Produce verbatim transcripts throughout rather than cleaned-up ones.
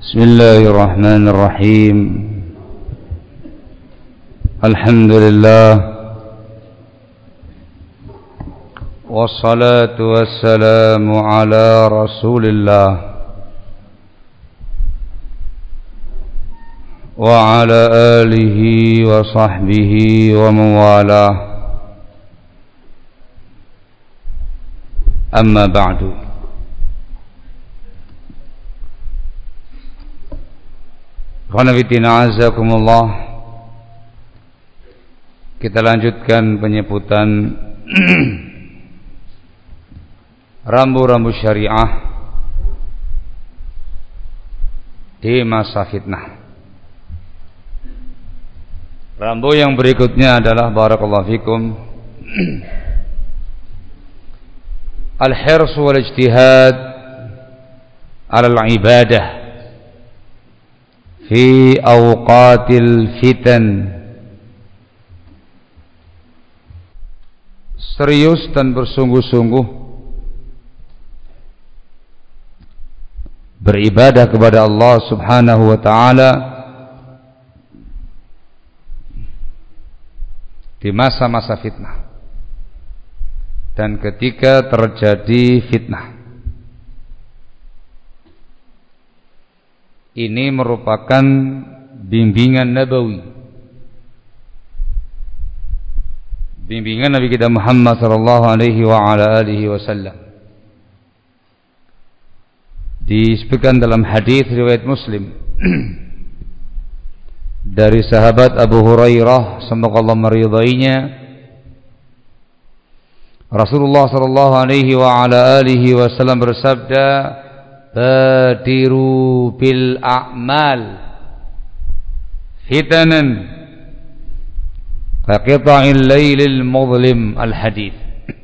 Bismillahirrahmanirrahim. Alhamdulillah, wassalatu wassalamu ala Rasulillah wa ala alihi wa sahbihi wa mawalah. Amma ba'du. Khonafidina azakumullah. Kita lanjutkan penyebutan rambu-rambu syariah di masa fitnah. Rambu yang berikutnya adalah barakallahu fikum al-hirs wal ijtihad ala al-ibadah fi awqatil fitan. Serius dan bersungguh-sungguh beribadah kepada Allah Subhanahu wa taala di masa-masa fitnah dan ketika terjadi fitnah. Ini merupakan bimbingan nabawi, bimbingan Nabi kita Muhammad sallallahu alaihi wa ala alihi wasallam. Disebutkan dalam hadis riwayat Muslim dari sahabat Abu Hurairah, semoga Allah meridainya, Rasulullah sallallahu alaihi wa ala alihi wasallam bersabda, badiru bil a'mal fitanan kaqita'il lailil muzlim. Al-hadits.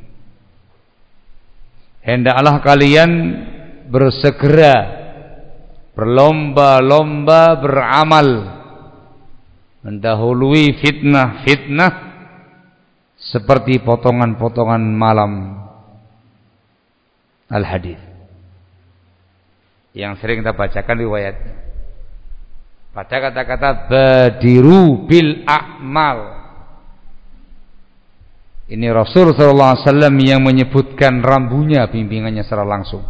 Hendaklah kalian bersegera berlomba-lomba beramal mendahului fitnah-fitnah seperti potongan-potongan malam. Al-hadits yang sering kita bacakan riwayat pada kata-kata badiru bil a'mal. Ini Rasul sallallahu alaihi wasallam yang menyebutkan rambunya, bimbingannya secara langsung.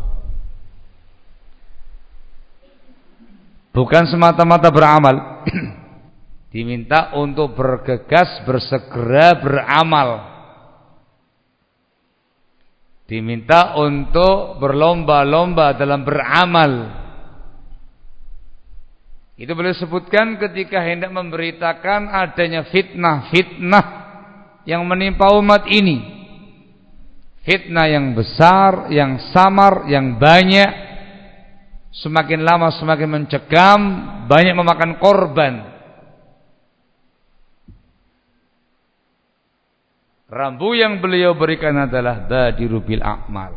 Bukan semata-mata beramal, diminta untuk bergegas, bersegera beramal. Diminta untuk berlomba-lomba dalam beramal. Itu beliau sebutkan ketika hendak memberitakan adanya fitnah-fitnah yang menimpa umat ini. Fitnah yang besar, yang samar, yang banyak, semakin lama semakin mencekam, banyak memakan korban. Rambu yang beliau berikan adalah badiru bil a'mal.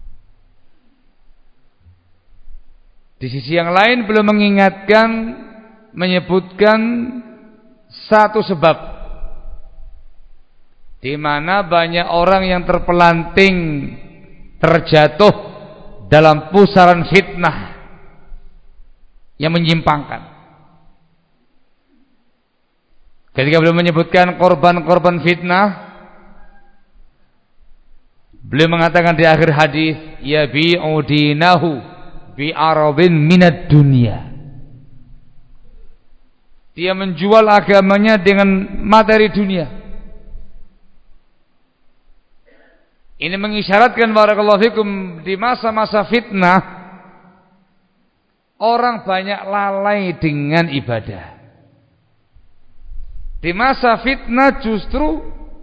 Di sisi yang lain beliau mengingatkan, menyebutkan satu sebab di mana banyak orang yang terpelanting, terjatuh dalam pusaran fitnah yang menyimpangkan. Ketika beliau menyebutkan korban-korban fitnah, beliau mengatakan di akhir hadis, yabi'u dinahu bi arabin minad dunya. Dia menjual agamanya dengan materi dunia. Ini mengisyaratkan barakallahu fikum di masa-masa fitnah orang banyak lalai dengan ibadah. Di masa fitnah justru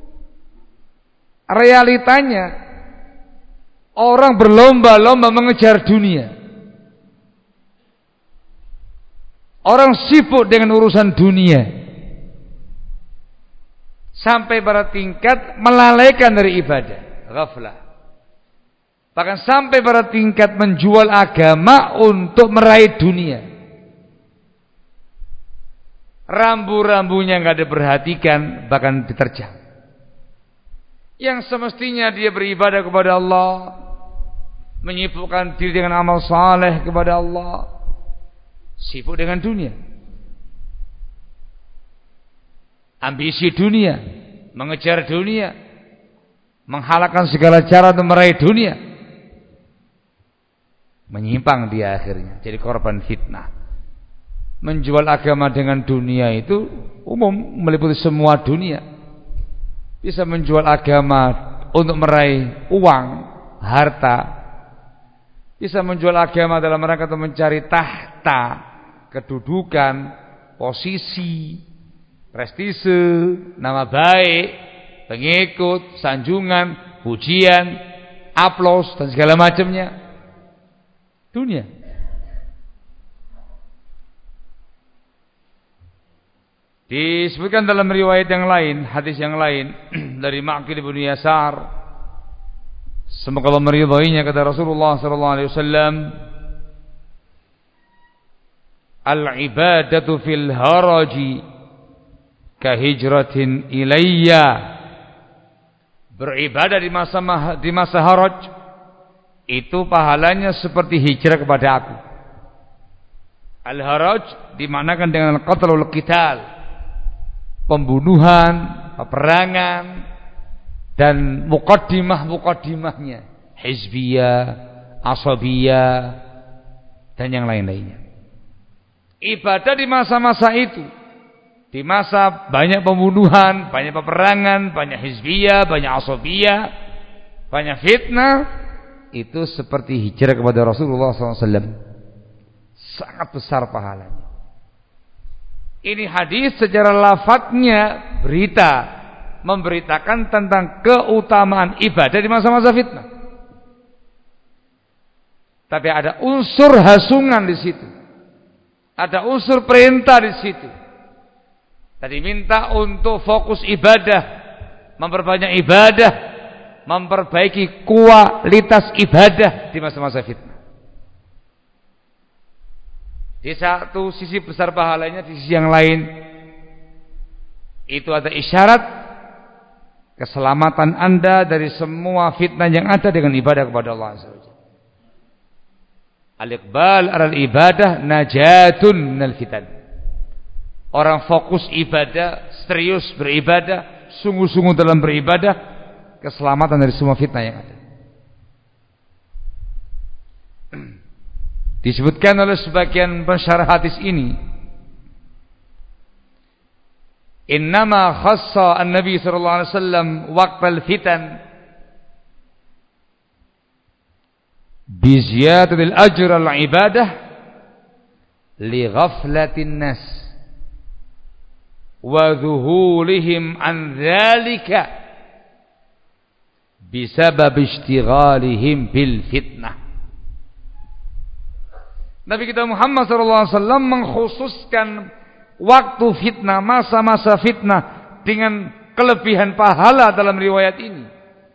realitanya orang berlomba-lomba mengejar dunia. Orang sibuk dengan urusan dunia sampai pada tingkat melalaikan dari ibadah, ghaflah. Bahkan sampai pada tingkat menjual agama untuk meraih dunia. Rambu-rambunya enggak diperhatikan, bahkan diterjang. Yang semestinya dia beribadah kepada Allah, menyibukkan diri dengan amal saleh kepada Allah, Sibuk dengan dunia. Ambisi dunia, mengejar dunia, menghalalkan segala cara untuk meraih dunia. Menyimpang dia akhirnya, jadi korban fitnah. Menjual agama dengan dunia itu umum, meliputi semua dunia. Bisa menjual agama untuk meraih uang, harta. Bisa menjual agama dalam rangka untuk mencari tahta, kedudukan, posisi, prestise, nama baik, pengikut, sanjungan, pujian, aplaus dan segala macamnya. Dunia. Disebutkan dalam riwayat yang lain, hadis yang lain dari Ma'qil bin Yasar, semoga Allah meridainya, kata Rasulullah sallallahu alaihi wasallam, al-ibadatu fil haraji kahijratin ilayya. Beribadah di masa di masa haraj itu pahalanya seperti hijrah kepada aku. Al-haraj dimanakan dengan qatlul qital, pembunuhan, peperangan, dan muqaddimah-muqaddimahnya, hizbiyah, asabiyah, dan yang lain-lainnya. Ibadah di masa-masa itu, di masa banyak pembunuhan, banyak peperangan, banyak hizbiyah, banyak asabiyah, banyak fitnah, itu seperti hijrah kepada Rasulullah sallallahu alaihi wasallam. Sangat besar pahalanya. Ini hadis secara lafadznya berita, memberitakan tentang keutamaan ibadah di masa-masa fitnah. Tapi ada unsur hasungan di situ. Ada unsur perintah di situ. Tadi minta untuk fokus ibadah, memperbanyak ibadah, memperbaiki kualitas ibadah di masa-masa fitnah. Di satu sisi besar pahalanya, di sisi yang lain itu ada isyarat keselamatan Anda dari semua fitnah yang ada dengan ibadah kepada Allah Azza wa Jalla. Al-iqbal alal ibadah najatun minal fitan. Orang fokus ibadah, serius beribadah, sungguh-sungguh dalam beribadah, keselamatan dari semua fitnah yang ada. Disebutkan oleh sebagian pensyarah hadis ini, innama khassa an-nabi sallallahu alaihi wasallam waqtal fitan bi ziyadatil ajr al-ibadah li ghaflatin nas wa dhuhulihim an dzalika bisabab ishtighalihim bil fitnah. Nabi kita Muhammad sallallahu alaihi wasallam mengkhususkan waktu fitnah, masa-masa fitnah dengan kelebihan pahala dalam riwayat ini.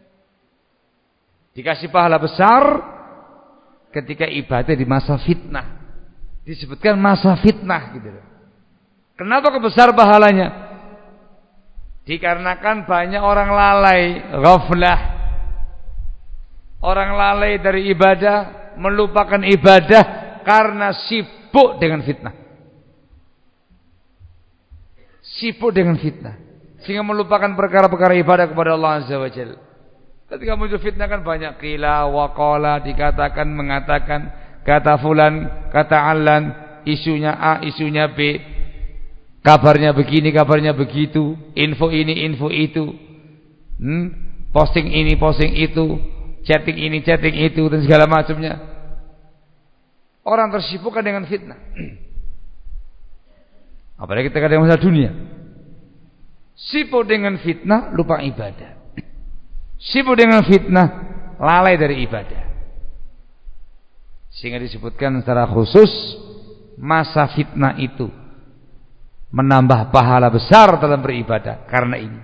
Dikasih pahala besar ketika ibadah di masa fitnah. Disebutkan masa fitnah gitu. Kenapa kebesar pahalanya? Dikarenakan banyak orang lalai, ghaflah. Orang lalai dari ibadah, melupakan ibadah karena sibuk dengan fitnah. Sibuk dengan fitnah, sehingga melupakan perkara-perkara ibadah kepada Allah Azza wa Jalla. Ketika muncul fitnah kan banyak qila wa qala, dikatakan, mengatakan, kata fulan, kata allan, isunya A, isunya B, kabarnya begini, kabarnya begitu, info ini, info itu, hmm? posting ini, posting itu, chatting ini, chatting itu, dan segala macamnya. Orang tersibukkan dengan fitnah. Apalagi kita dengan masalah dunia. Sibuk dengan fitnah, lupa ibadah. Sibuk dengan fitnah, lalai dari ibadah. Sehingga disebutkan secara khusus masa fitnah itu menambah pahala besar dalam beribadah karena ini.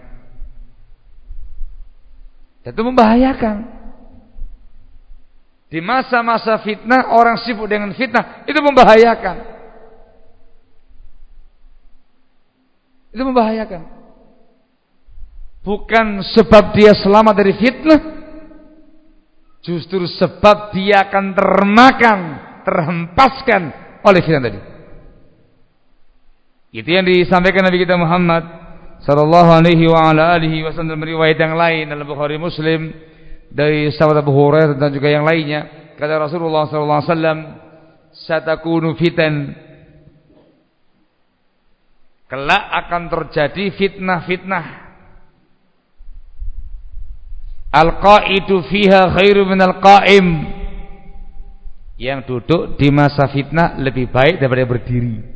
Itu membahayakan. Di masa-masa fitnah, orang sibuk dengan fitnah, itu membahayakan. Itu membahayakan. Bukan sebab dia selamat dari fitnah, justru sebab dia akan termakan, terhempaskan oleh fitnah tadi. Itu yang disampaikan Nabi kita Muhammad sallallahu alaihi wa ala alihi wasallam, riwayat yang lain dalam Bukhari Muslim dari sahabat Abu Hurairah dan juga yang lainnya. Kata Rasulullah sallallahu alaihi wasallam, satakunu fitan, kelak akan terjadi fitnah-fitnah, al-qa'idu fiha khairu minal qa'im, yang duduk di masa fitnah lebih baik daripada berdiri.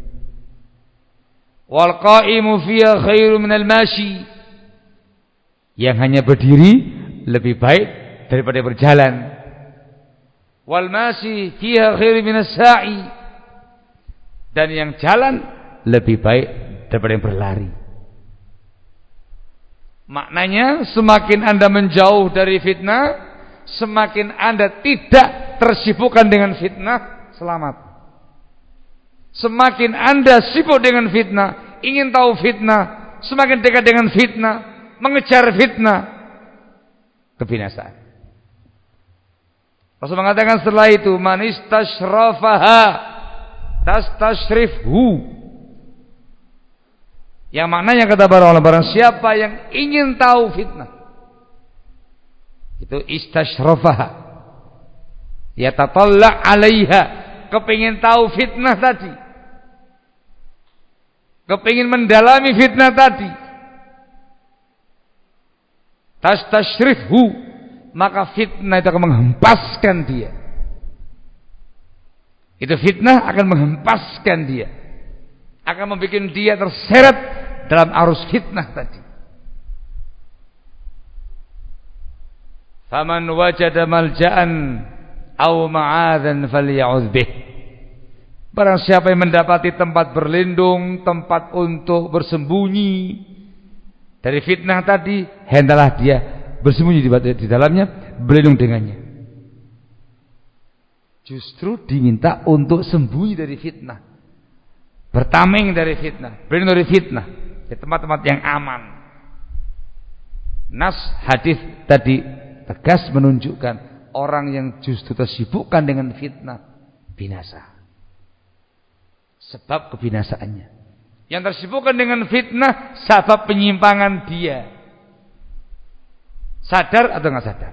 Wal qa'imu fiha khairu minal mashi, yang hanya berdiri lebih baik daripada berjalan. Wal mashi fiha khairu minas sa'i, dan yang jalan lebih baik daripada yang berlari. Maknanya semakin Anda menjauh dari fitnah, semakin Anda tidak tersibukkan dengan fitnah, selamat. Semakin Anda sibuk dengan fitnah, ingin tahu fitnah, semakin dekat dengan fitnah, mengejar fitnah, kebinasaan. Rasul mengatakan setelah itu, man istashrafaha tastashrifhu, yang maknanya kata para ulama, barang siapa yang ingin tahu fitnah, itu istashrafaha, yatatalla alaiha, kepingin tahu fitnah tadi, kepingin mendalami fitnah tadi, tastashrifhu, maka fitnah itu akan menghempaskan dia. Itu fitnah akan menghempaskan dia, akan membuat dia terseret dalam arus fitnah tadi. Faman wajada malja'an aw ma'adzan falya'udz bih, barang siapa yang mendapati tempat berlindung, tempat untuk bersembunyi dari fitnah tadi, hendaklah dia bersembunyi di dalamnya, berlindung dengannya. Justru diminta untuk sembunyi dari fitnah, bertameng dari fitnah, berlindung dari fitnah di tempat-tempat yang aman. Nas hadis tadi tegas menunjukkan orang yang justru tersibukkan dengan fitnah binasa. Sebab kebinasaannya. Yang tersibukkan dengan fitnah, sebab penyimpangan dia. Sadar atau enggak sadar?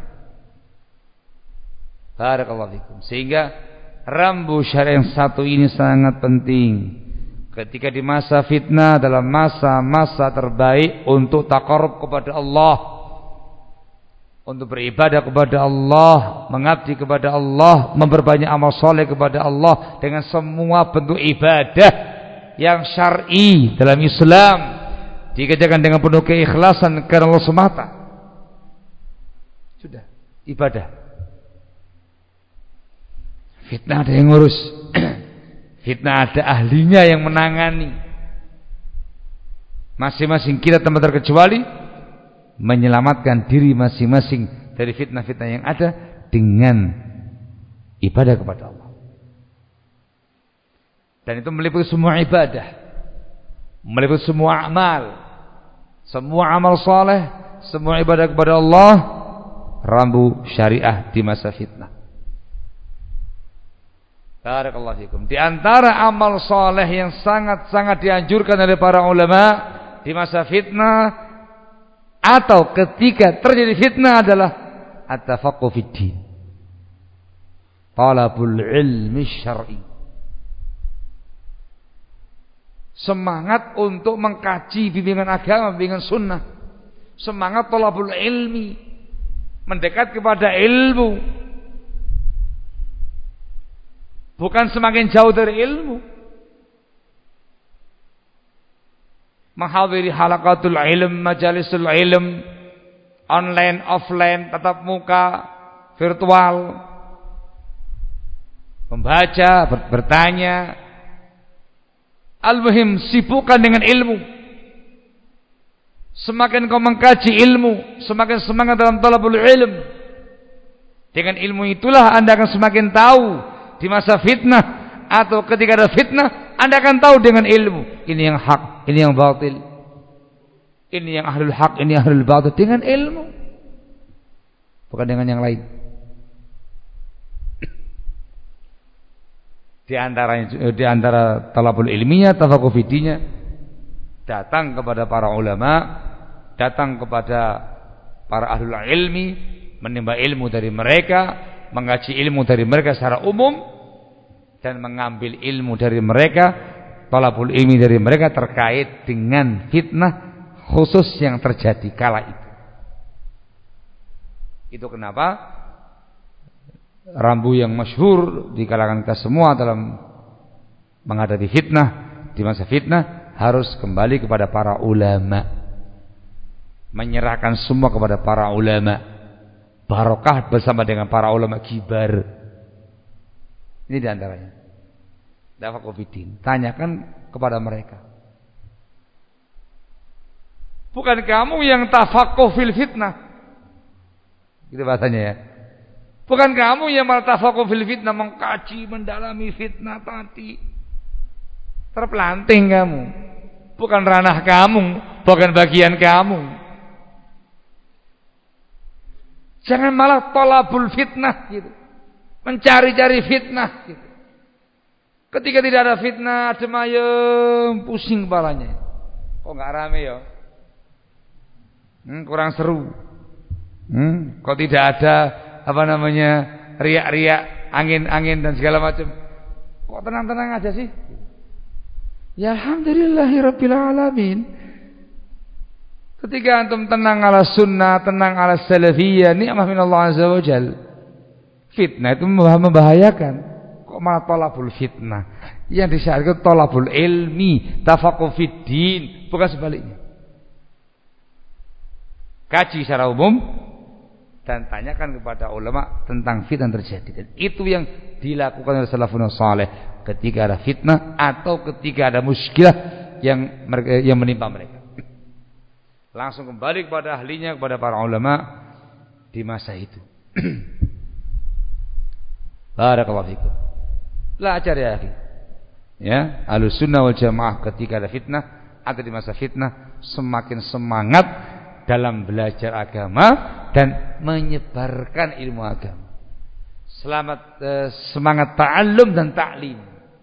Barakallahu fikum. Sehingga rambu syariat yang satu ini sangat penting. Ketika di masa fitnah, dalam masa-masa terbaik untuk taqarrub kepada Allah, untuk beribadah kepada Allah, mengabdi kepada Allah, memperbanyak amal soleh kepada Allah dengan semua bentuk ibadah yang syar'i dalam Islam, dikerjakan dengan penuh keikhlasan karena Allah semata. Sudah, ibadah. Fitnah ada yang ngurus, fitnah ada ahlinya yang menangani. Masing-masing kita tanpa terkecuali menyelamatkan diri masing-masing dari fitnah-fitnah yang ada dengan ibadah kepada Allah. Dan itu meliputi semua ibadah, meliputi semua amal, semua amal saleh, semua ibadah kepada Allah, rambu syariah di masa fitnah. Barakallahu fikum. Di antara amal saleh yang sangat-sangat dianjurkan oleh para ulama di masa fitnah atau ketika terjadi fitnah adalah at-tafaqquh fid din, talabul ilmi syar'i, semangat untuk mengkaji bimbingan agama, bimbingan sunnah, semangat talabul ilmi, mendekat kepada ilmu, bukan semakin jauh dari ilmu. Menghadiri halaqatul ilm, majalisul ilm, online, offline, tatap muka, virtual, membaca, ber- bertanya. Al-muhim, sibukkan dengan ilmu. Semakin kau mengkaji ilmu, semakin semangat dalam talabul ilm. Dengan ilmu itulah Anda akan semakin tahu di masa fitnah atau ketika ada fitnah, Anda akan tahu dengan ilmu. Ini yang hak, ini yang batil. Ini yang ahlul hak, ini ahlul batil, dengan ilmu. Bukan dengan yang lain. Di antara di antara talabul ilminya, tafaqquh fiddinnya, datang kepada para ulama, datang kepada para ahlul ilmi, menimba ilmu dari mereka, mengaji ilmu dari mereka secara umum, dan mengambil ilmu dari mereka, talabul ilmi dari mereka terkait dengan fitnah khusus yang terjadi kala itu. Itu kenapa rambu yang masyhur di kalangan kita semua dalam menghadapi fitnah, di masa fitnah harus kembali kepada para ulama, menyerahkan semua kepada para ulama, barokah bersama dengan para ulama kibar. Ini diantaranya. Dafaku fiddin, tanyakan kepada mereka. Bukan kamu yang tafaqquh fil fitnah, gitu bahasanya ya. Bukan kamu yang malah tafaqquh fil fitnah, mengkaji, mendalami fitnah tadi. Terpelanting kamu. Bukan ranah kamu, bukan bagian kamu. Jangan malah talabul fitnah gitu. Mencari-cari fitnah gitu. Ketika tidak ada fitnah, adem ayem, pusing kepalanya. Kok enggak rame ya? Hmm, kurang seru. Hmm, kok tidak ada apa namanya riak-riak, angin-angin dan segala macam. Kok tenang-tenang aja sih? Ya alhamdulillahirabbil alamin. Ketika antum tenang ala sunnah, tenang ala salafiyah, nikmah minallah azza wa jal. Fitnah itu membahayakan. Kok malah talabul fitnah? Yang disyariatkan talabul ilmi, tafaqquh fiddin, bukan sebaliknya. Kaji secara umum dan tanyakan kepada ulama tentang fitnah terjadi. Dan itu yang dilakukan oleh salafun saleh ketika ada fitnah atau ketika ada muskilah yang yang menimpa mereka. Langsung kembali kepada ahlinya, kepada para ulama di masa itu. Barakallahu fikum. Belajar ya akhi. Ya, Ahlussunnah wal Jamaah ketika ada fitnah atau di masa fitnah semakin semangat dalam belajar agama dan menyebarkan ilmu agama. Selamat eh, semangat ta'allum dan ta'lim.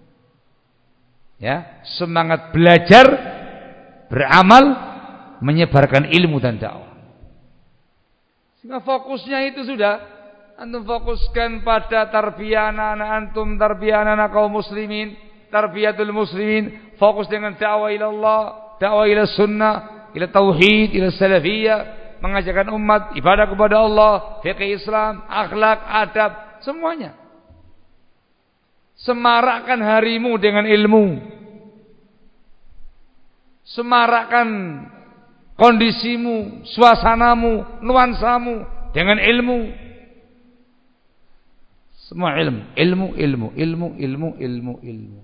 Ya, semangat belajar, beramal, menyebarkan ilmu dan dakwah. Sehingga fokusnya itu sudah antum fokuskan pada tarbiyah anak-anak antum, tarbiyah anak-anak kaum muslimin, tarbiyatul muslimin, fokus dengan dakwah ila Allah, dakwah ila sunnah, ila tauhid, ila salafiyah, mengajarkan umat ibadah kepada Allah, fikih Islam, akhlak, adab, semuanya. Semarakkan harimu dengan ilmu. Semarakkan kondisimu, suasanamu, nuansamu dengan ilmu. Semua ilmu, ilmu, ilmu, ilmu, ilmu, ilmu, ilmu.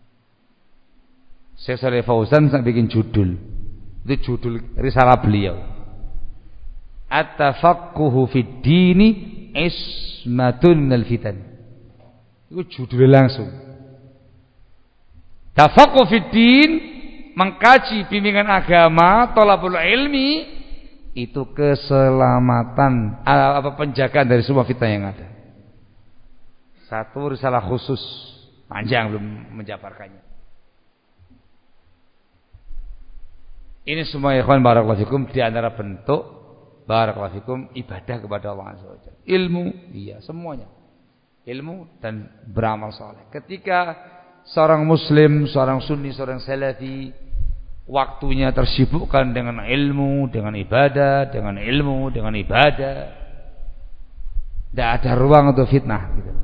Syekh Shalih Fauzan saya bikin judul. Itu judul risalah beliau. At-tafaqquhu fid dini ismatun minal fitan. Itu judulnya langsung. Tafaqquh fid din, mengkaji bimbingan agama, thalabul ilmi, itu keselamatan, apa penjagaan dari semua fitnah yang ada. Satu risalah khusus, panjang belum menjabarkannya. Ini semua ikhwan barakallahu fikum di antara bentuk barakallahu fikum ibadah kepada Allah Azza wa Jalla. Ilmu, iya semuanya. Ilmu dan beramal saleh. Ketika seorang muslim, seorang sunni, seorang salafi waktunya tersibukkan dengan ilmu, dengan ibadah, dengan ilmu, dengan ibadah, tidak ada ruang untuk fitnah gitu.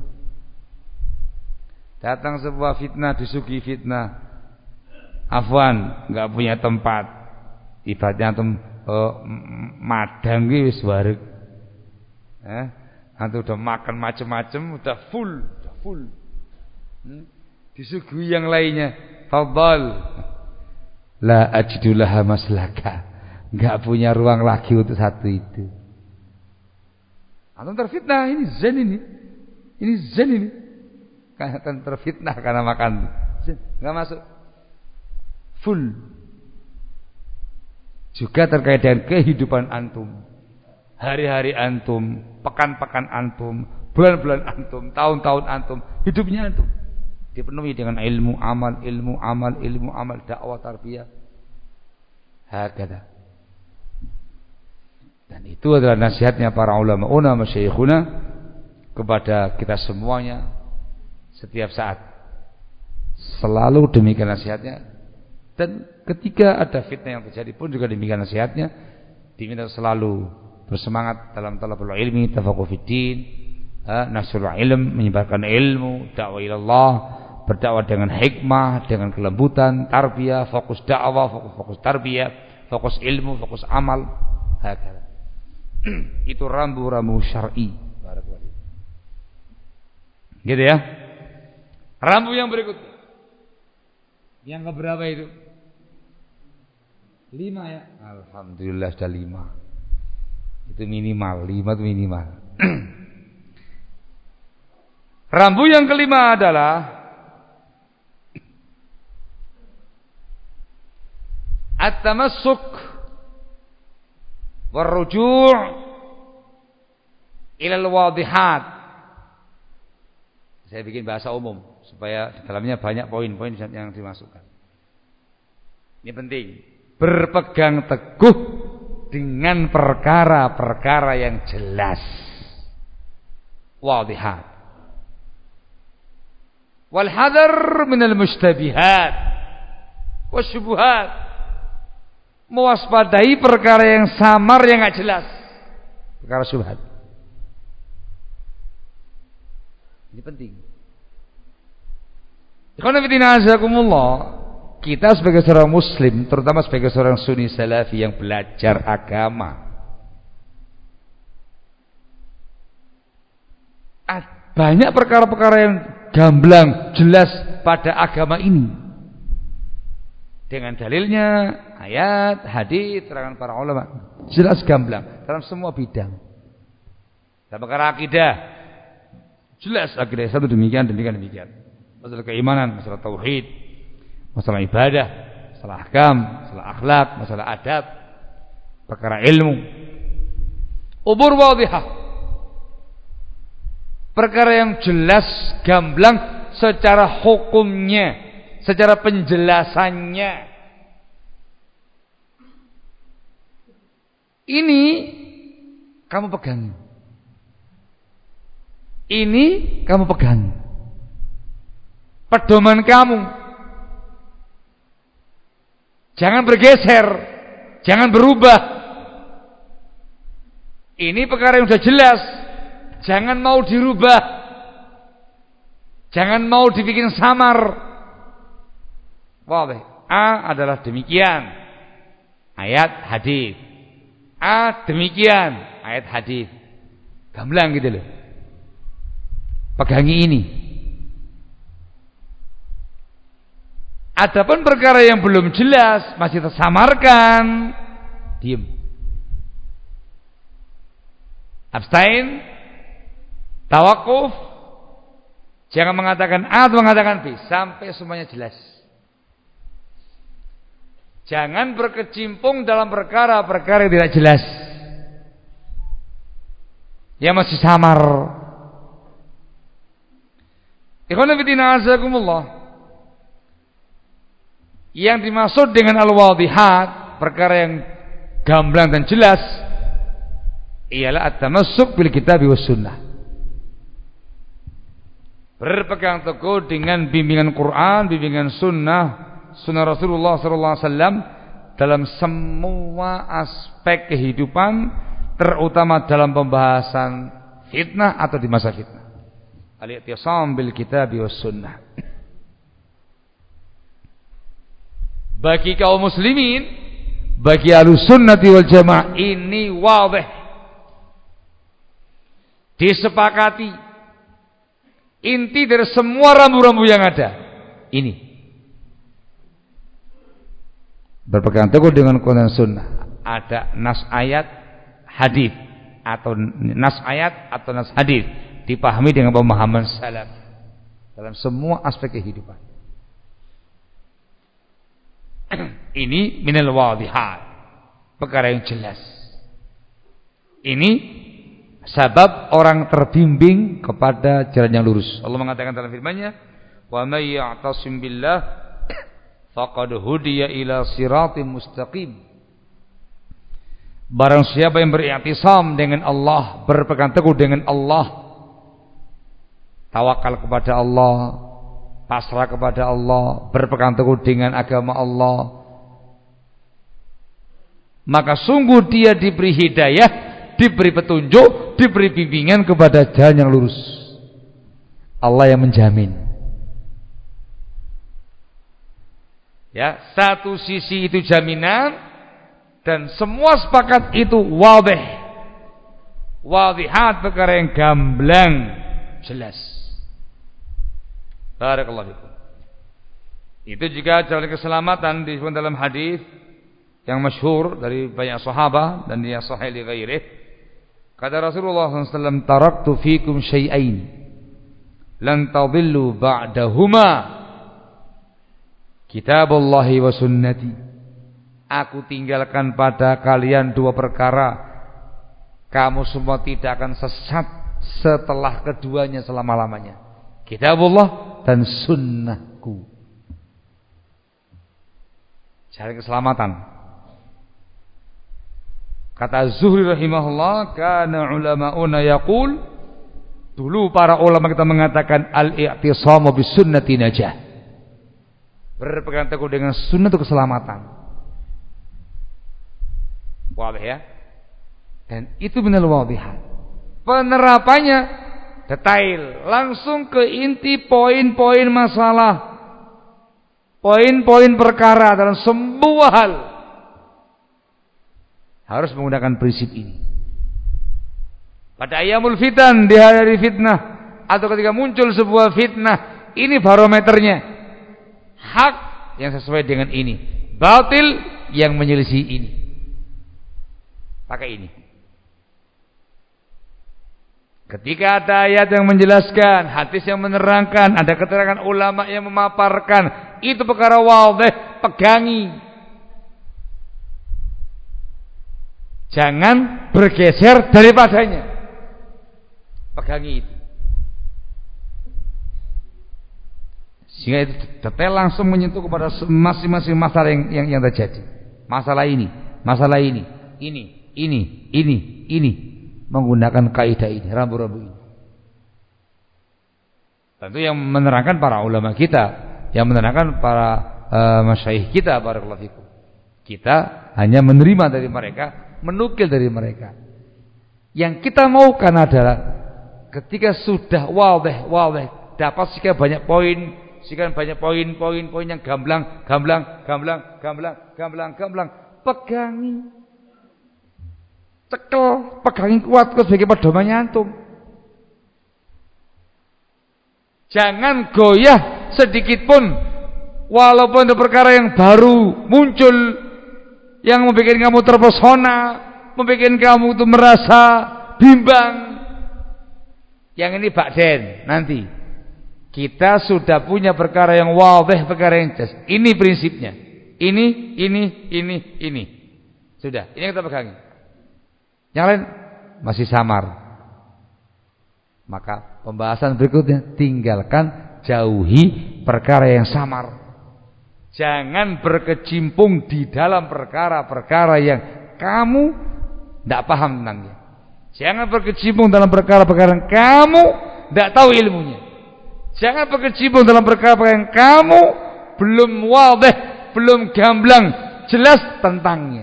Datang sebuah fitnah, disuguhi fitnah, afwan, nggak punya tempat, ibaratnya antum oh, madang wis wareg, eh, antum udah makan macam-macam, udah full, udah full, hmm? Disuguhi yang lainnya, fadhal, la ajidulah maslaka, nggak punya ruang lagi untuk satu itu. Antum terfitnah, ini zen ini, ini zen ini. Akan terfitnah karena makan, nggak masuk full. Juga terkait dengan kehidupan antum, hari-hari antum, pekan-pekan antum, bulan-bulan antum, tahun-tahun antum, hidupnya antum dipenuhi dengan ilmu, amal, ilmu, amal, ilmu, amal, dakwah, tarbiyah. Hakada. Dan itu adalah nasihatnya para ulama una masyayikhuna kepada kita semuanya setiap saat. Selalu demikian nasihatnya. Dan ketika ada fitnah yang terjadi pun juga demikian nasihatnya. Diminta selalu bersemangat dalam talabul ilmi, tafaqquh fiddin, nasrul ilm, menyebarkan ilmu, dakwah ilallah, berdakwah dengan hikmah, dengan kelembutan, tarbiyah, fokus dakwah, fokus fokus tarbiyah, fokus ilmu, fokus amal. Hakada. Itu rambu-rambu syar'i. Gitu ya. Rambu yang berikutnya. Yang keberapa itu? Lima ya. Alhamdulillah sudah lima. Itu minimal. Lima itu minimal. Rambu yang kelima adalah at-tamassuk warruju' ila al-wadihat. Saya bikin bahasa umum supaya di dalamnya banyak poin-poin yang dimasukkan. Ini penting. Berpegang teguh dengan perkara-perkara yang jelas. Wadihat. Wal hadar minal mushtabihat wasyubuhat. Mewaspadai perkara yang samar yang enggak jelas. Perkara syubhat. Ini penting. Kita sebagai seorang muslim, terutama sebagai seorang sunni salafi yang belajar agama, banyak perkara-perkara yang gamblang jelas pada agama ini. Dengan dalilnya ayat, hadis, terangan para ulama, jelas gamblang dalam semua bidang. Dalam perkara akidah, jelas akidah satu demikian demikian demikian. Masalah keimanan, masalah tauhid, masalah ibadah, masalah ahkam, masalah akhlak, masalah adab, perkara ilmu. Umur wadihah. Perkara yang jelas gamblang secara hukumnya, secara penjelasannya. Ini kamu pegang. Ini kamu pegang. Pedoman kamu. Jangan bergeser, jangan berubah. Ini perkara yang sudah jelas. Jangan mau dirubah. Jangan mau dibikin samar. Wah, A adalah demikian. Ayat hadis. A demikian. Ayat hadis. Gamblang gitu loh. Pegangi ini. Adapun perkara yang belum jelas, masih tersamarkan, diam. Abstain, tawakuf, jangan mengatakan A atau mengatakan B sampai semuanya jelas. Jangan berkecimpung dalam perkara-perkara yang tidak jelas, yang masih samar. Ikhwan fillah azakumullah. Yang dimaksud dengan al-wadihat, perkara yang gamblang dan jelas, ialah at-tamassuk bil kitab was sunnah. Berpegang teguh dengan bimbingan Quran, bimbingan sunnah, sunnah Rasulullah sallallahu alaihi wasallam dalam semua aspek kehidupan, terutama dalam pembahasan fitnah atau di masa fitnah. Al-i'tisam bil kitab was sunnah. Bagi kaum muslimin, bagi ahlus sunnati wal jamaah, ini wadih, disepakati, inti dari semua rambu-rambu yang ada. Ini berpegang teguh dengan Quran sunnah. Ada nas ayat hadis atau nas ayat atau nas hadis, dipahami dengan pemahaman salaf dalam semua aspek kehidupan. Ini minal wadihat, perkara yang jelas. Ini sebab orang terbimbing kepada jalan yang lurus. Allah mengatakan dalam firman-Nya, "Wa may ya'tasim billah faqad hudiya ila siratim mustaqim." Barang siapa yang beriktisam dengan Allah, berpegang teguh dengan Allah, tawakal kepada Allah, pasrah kepada Allah, berpegang teguh dengan agama Allah, maka sungguh dia diberi hidayah, diberi petunjuk, diberi bimbingan kepada jalan yang lurus. Allah yang menjamin. Ya, satu sisi itu jaminan, dan semua sepakat itu wadih, wadihat, perkara yang gamblang, jelas. Barakallahu fikum. Itu juga jalan keselamatan disebut dalam hadis yang masyhur dari banyak sahabat dan dia sahih li ghairih. Kata Rasulullah sallallahu alaihi wasallam, taraktu fikum syai'ain lan tadillu ba'dahuma, kitabullahi wa sunnati. Aku tinggalkan pada kalian dua perkara, kamu semua tidak akan sesat setelah keduanya selama-lamanya, kitabullah dan sunnahku. Cari keselamatan. Kata Zuhri rahimahullah, kana ulama'una yaqul, dulu para ulama kita mengatakan al-i'tisamu bis sunnati najah, berpegang teguh dengan sunnah itu keselamatan. Wadih ya. Dan itu benar wadihat. Penerapannya detail, langsung ke inti poin-poin masalah, poin-poin perkara dalam semua hal. Harus menggunakan prinsip ini. Pada ayamul fitan, di hari fitnah, atau ketika muncul sebuah fitnah, ini barometernya. Hak yang sesuai dengan ini, batil yang menyelisih ini. Pakai ini. Ketika ada ayat yang menjelaskan, hadis yang menerangkan, ada keterangan ulama yang memaparkan, itu perkara wadih, pegangi. Jangan bergeser daripadanya. Pegangi itu. Sehingga itu detail langsung menyentuh kepada masing-masing masalah yang, yang, yang terjadi. Masalah ini, masalah ini, ini. Ini, ini, ini, menggunakan kaidah ini, rambu-rambu ini. Tentu yang menerangkan para ulama kita, yang menerangkan para uh, masyayikh kita, barakallahu fikum. Kita hanya menerima dari mereka, menukil dari mereka. Yang kita maukan adalah ketika sudah wadih, wadih, dapat sekian banyak poin, sekian banyak poin, poin, poin yang gamblang, gamblang, gamblang, gamblang, gamblang, gamblang, pegangi. Cekel, pegangin kuat ke sebagai pedomannya antum. Jangan goyah sedikit pun, walaupun ada perkara yang baru muncul yang membuat kamu terpesona, membuat kamu itu merasa bimbang. Yang ini ba'den nanti. Kita sudah punya perkara yang wadih, perkara yang jelas. Ini prinsipnya. Ini, ini, ini, ini. Sudah, ini yang kita pegangi. Yang lain masih samar. Maka pembahasan berikutnya, tinggalkan, jauhi perkara yang samar. Jangan berkecimpung di dalam perkara-perkara yang kamu tidak paham tentangnya. Jangan berkecimpung dalam perkara-perkara yang kamu tidak tahu ilmunya. Jangan berkecimpung dalam perkara-perkara yang kamu belum wadih, belum gamblang, jelas tentangnya.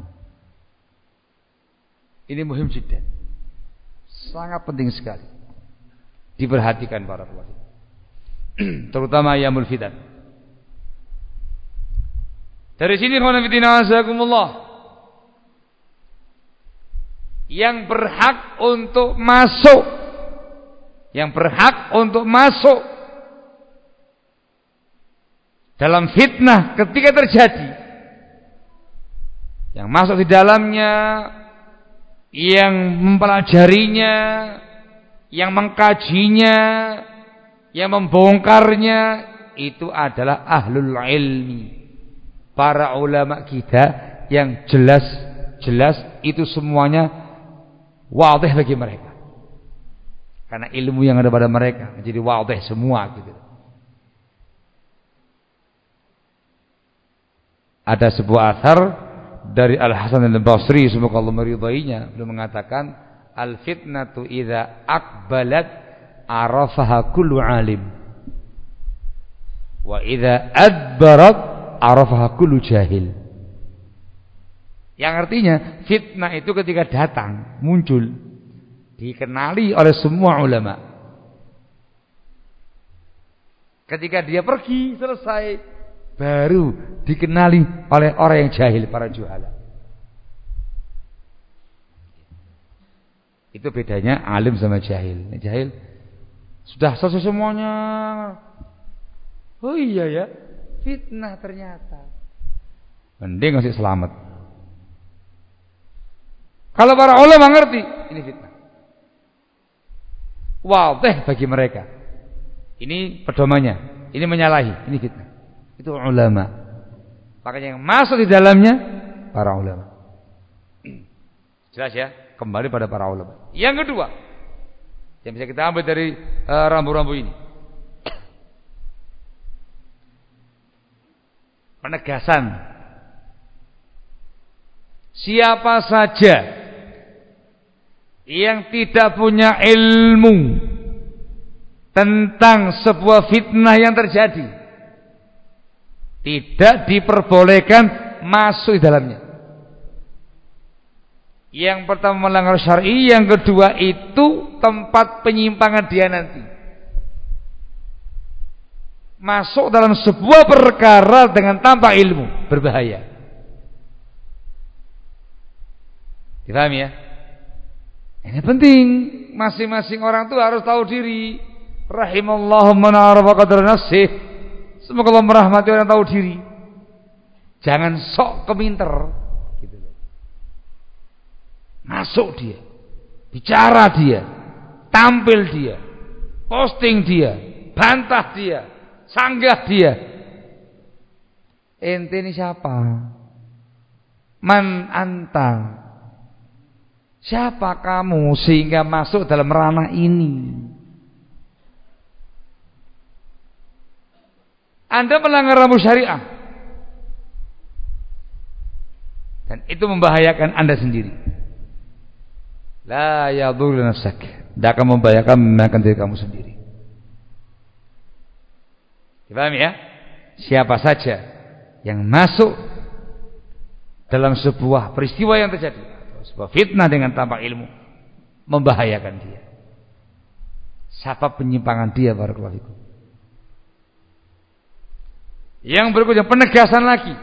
Ini muhim jiddan. Sangat penting sekali diperhatikan para ulama. Terutama ayamul fitan. Dari sini khana fitina azakumullah, yang berhak untuk masuk, yang berhak untuk masuk dalam fitnah ketika terjadi, yang masuk di dalamnya, yang mempelajarinya, yang mengkajinya, yang membongkarnya, itu adalah ahlul ilmi, para ulama kita yang jelas-jelas itu semuanya wadih bagi mereka, karena ilmu yang ada pada mereka menjadi wadih semua gitu. Ada sebuah athar dari Al-Hasan Al-Basri, semoga Allah meridainya, beliau mengatakan al-fitnatu idza aqbalat arafaha kullu alim wa idza adbarat arafaha kullu jahil. Yang artinya fitnah itu ketika datang, muncul, dikenali oleh semua ulama. Ketika dia pergi, selesai, baru dikenali oleh orang yang jahil, para juhala. Itu bedanya alim sama jahil. Jahil sudah selesai semuanya. Oh iya ya, fitnah ternyata. Mending masih selamat. Kalau para ulama ngerti, ini fitnah. Wow, teh bagi mereka. Ini pedomannya, ini menyalahi, ini fitnah. Itu ulama. Makanya yang masuk di dalamnya para ulama. Jelas ya, kembali pada para ulama. Yang kedua, yang bisa kita ambil dari uh, rambu-rambu ini, penegasan. Siapa saja yang tidak punya ilmu tentang sebuah fitnah yang terjadi, tidak diperbolehkan masuk di dalamnya. Yang pertama melanggar syar'i, yang kedua itu tempat penyimpangan dia nanti. Masuk dalam sebuah perkara dengan tanpa ilmu, berbahaya. Dipahami ya? Ini penting, masing-masing orang itu harus tahu diri. Rahimallahu man arafa qadra nafsih. Semoga Allah merahmati orang yang tahu diri. Jangan sok keminter gitu. Masuk dia, bicara dia, tampil dia, posting dia, bantah dia, sanggah dia. Ente ini siapa? Man anta? Siapa kamu sehingga masuk dalam ranah ini? Anda melanggar rambu syariah, dan itu membahayakan Anda sendiri. La yadhurru nafsak, tidak akan membahayakan, membahayakan diri kamu sendiri. Dipahami ya? Siapa saja yang masuk dalam sebuah peristiwa yang terjadi, sebuah fitnah dengan tanpa ilmu, membahayakan dia. Siapa penyimpangan dia, barakallahu fikum. Yang berikutnya, penegasan lagi.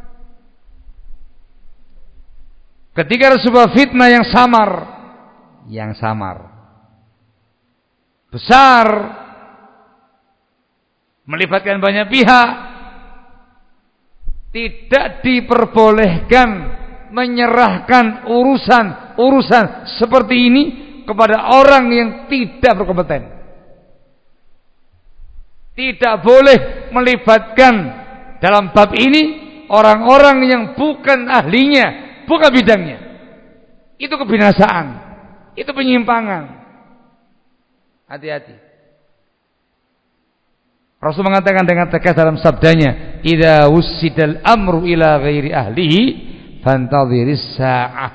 Ketika ada sebuah fitnah yang samar, yang samar, besar, melibatkan banyak pihak, tidak diperbolehkan menyerahkan urusan-urusan seperti ini kepada orang yang tidak berkompeten. Tidak boleh melibatkan dalam bab ini orang-orang yang bukan ahlinya, bukan bidangnya. Itu kebinasaan, itu penyimpangan. Hati-hati. Rasul mengatakan dengan tegas dalam sabdanya, "Idza wussidal amru ila ghairi ahlihi fantadhiris sa'ah."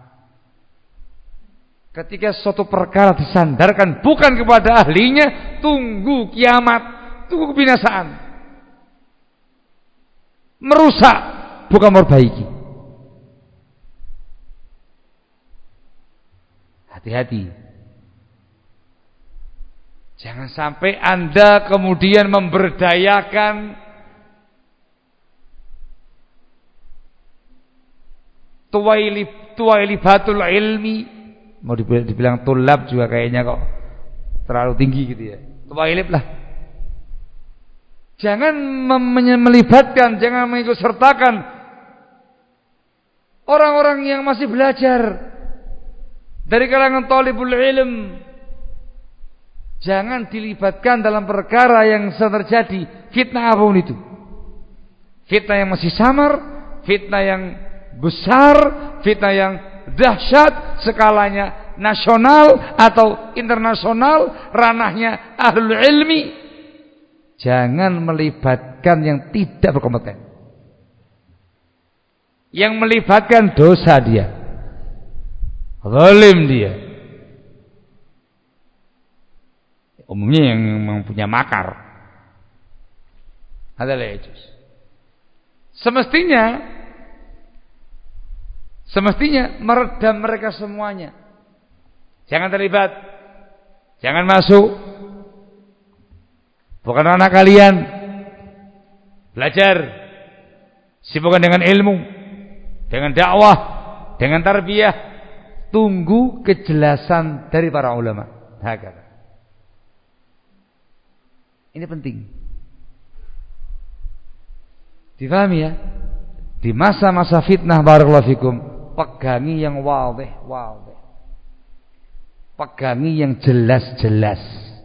Ketika suatu perkara disandarkan bukan kepada ahlinya, tunggu kiamat. Tunggu kebinasaan. Merusak, bukan memperbaiki. Hati-hati. Jangan sampai Anda kemudian memberdayakan tuwailib tuwailibatul ilmi. Mau dibilang tulab juga kayaknya kok terlalu tinggi gitu ya. Tuwailib lah. Jangan melibatkan, jangan mengikut sertakan orang-orang yang masih belajar dari kalangan talibul ilm. Jangan dilibatkan dalam perkara yang sedang terjadi, fitnah apapun itu. Fitnah yang masih samar, fitnah yang besar, fitnah yang dahsyat, skalanya nasional atau internasional, ranahnya ahlul ilmi. Jangan melibatkan yang tidak berkompeten. yang melibatkan dosa dia, zalim dia. Umumnya yang mempunyai makar. Adalah itu. Semestinya semestinya meredam mereka semuanya. Jangan terlibat. Jangan masuk. Bukan anak kalian. Belajar. Sibukkan dengan ilmu, dengan dakwah, dengan tarbiyah. Tunggu kejelasan dari para ulama. Hakata. Ini penting. Difahami ya? Di masa-masa fitnah barakallahu fikum, pegangi yang wadih, wadih. Pegangi yang jelas-jelas.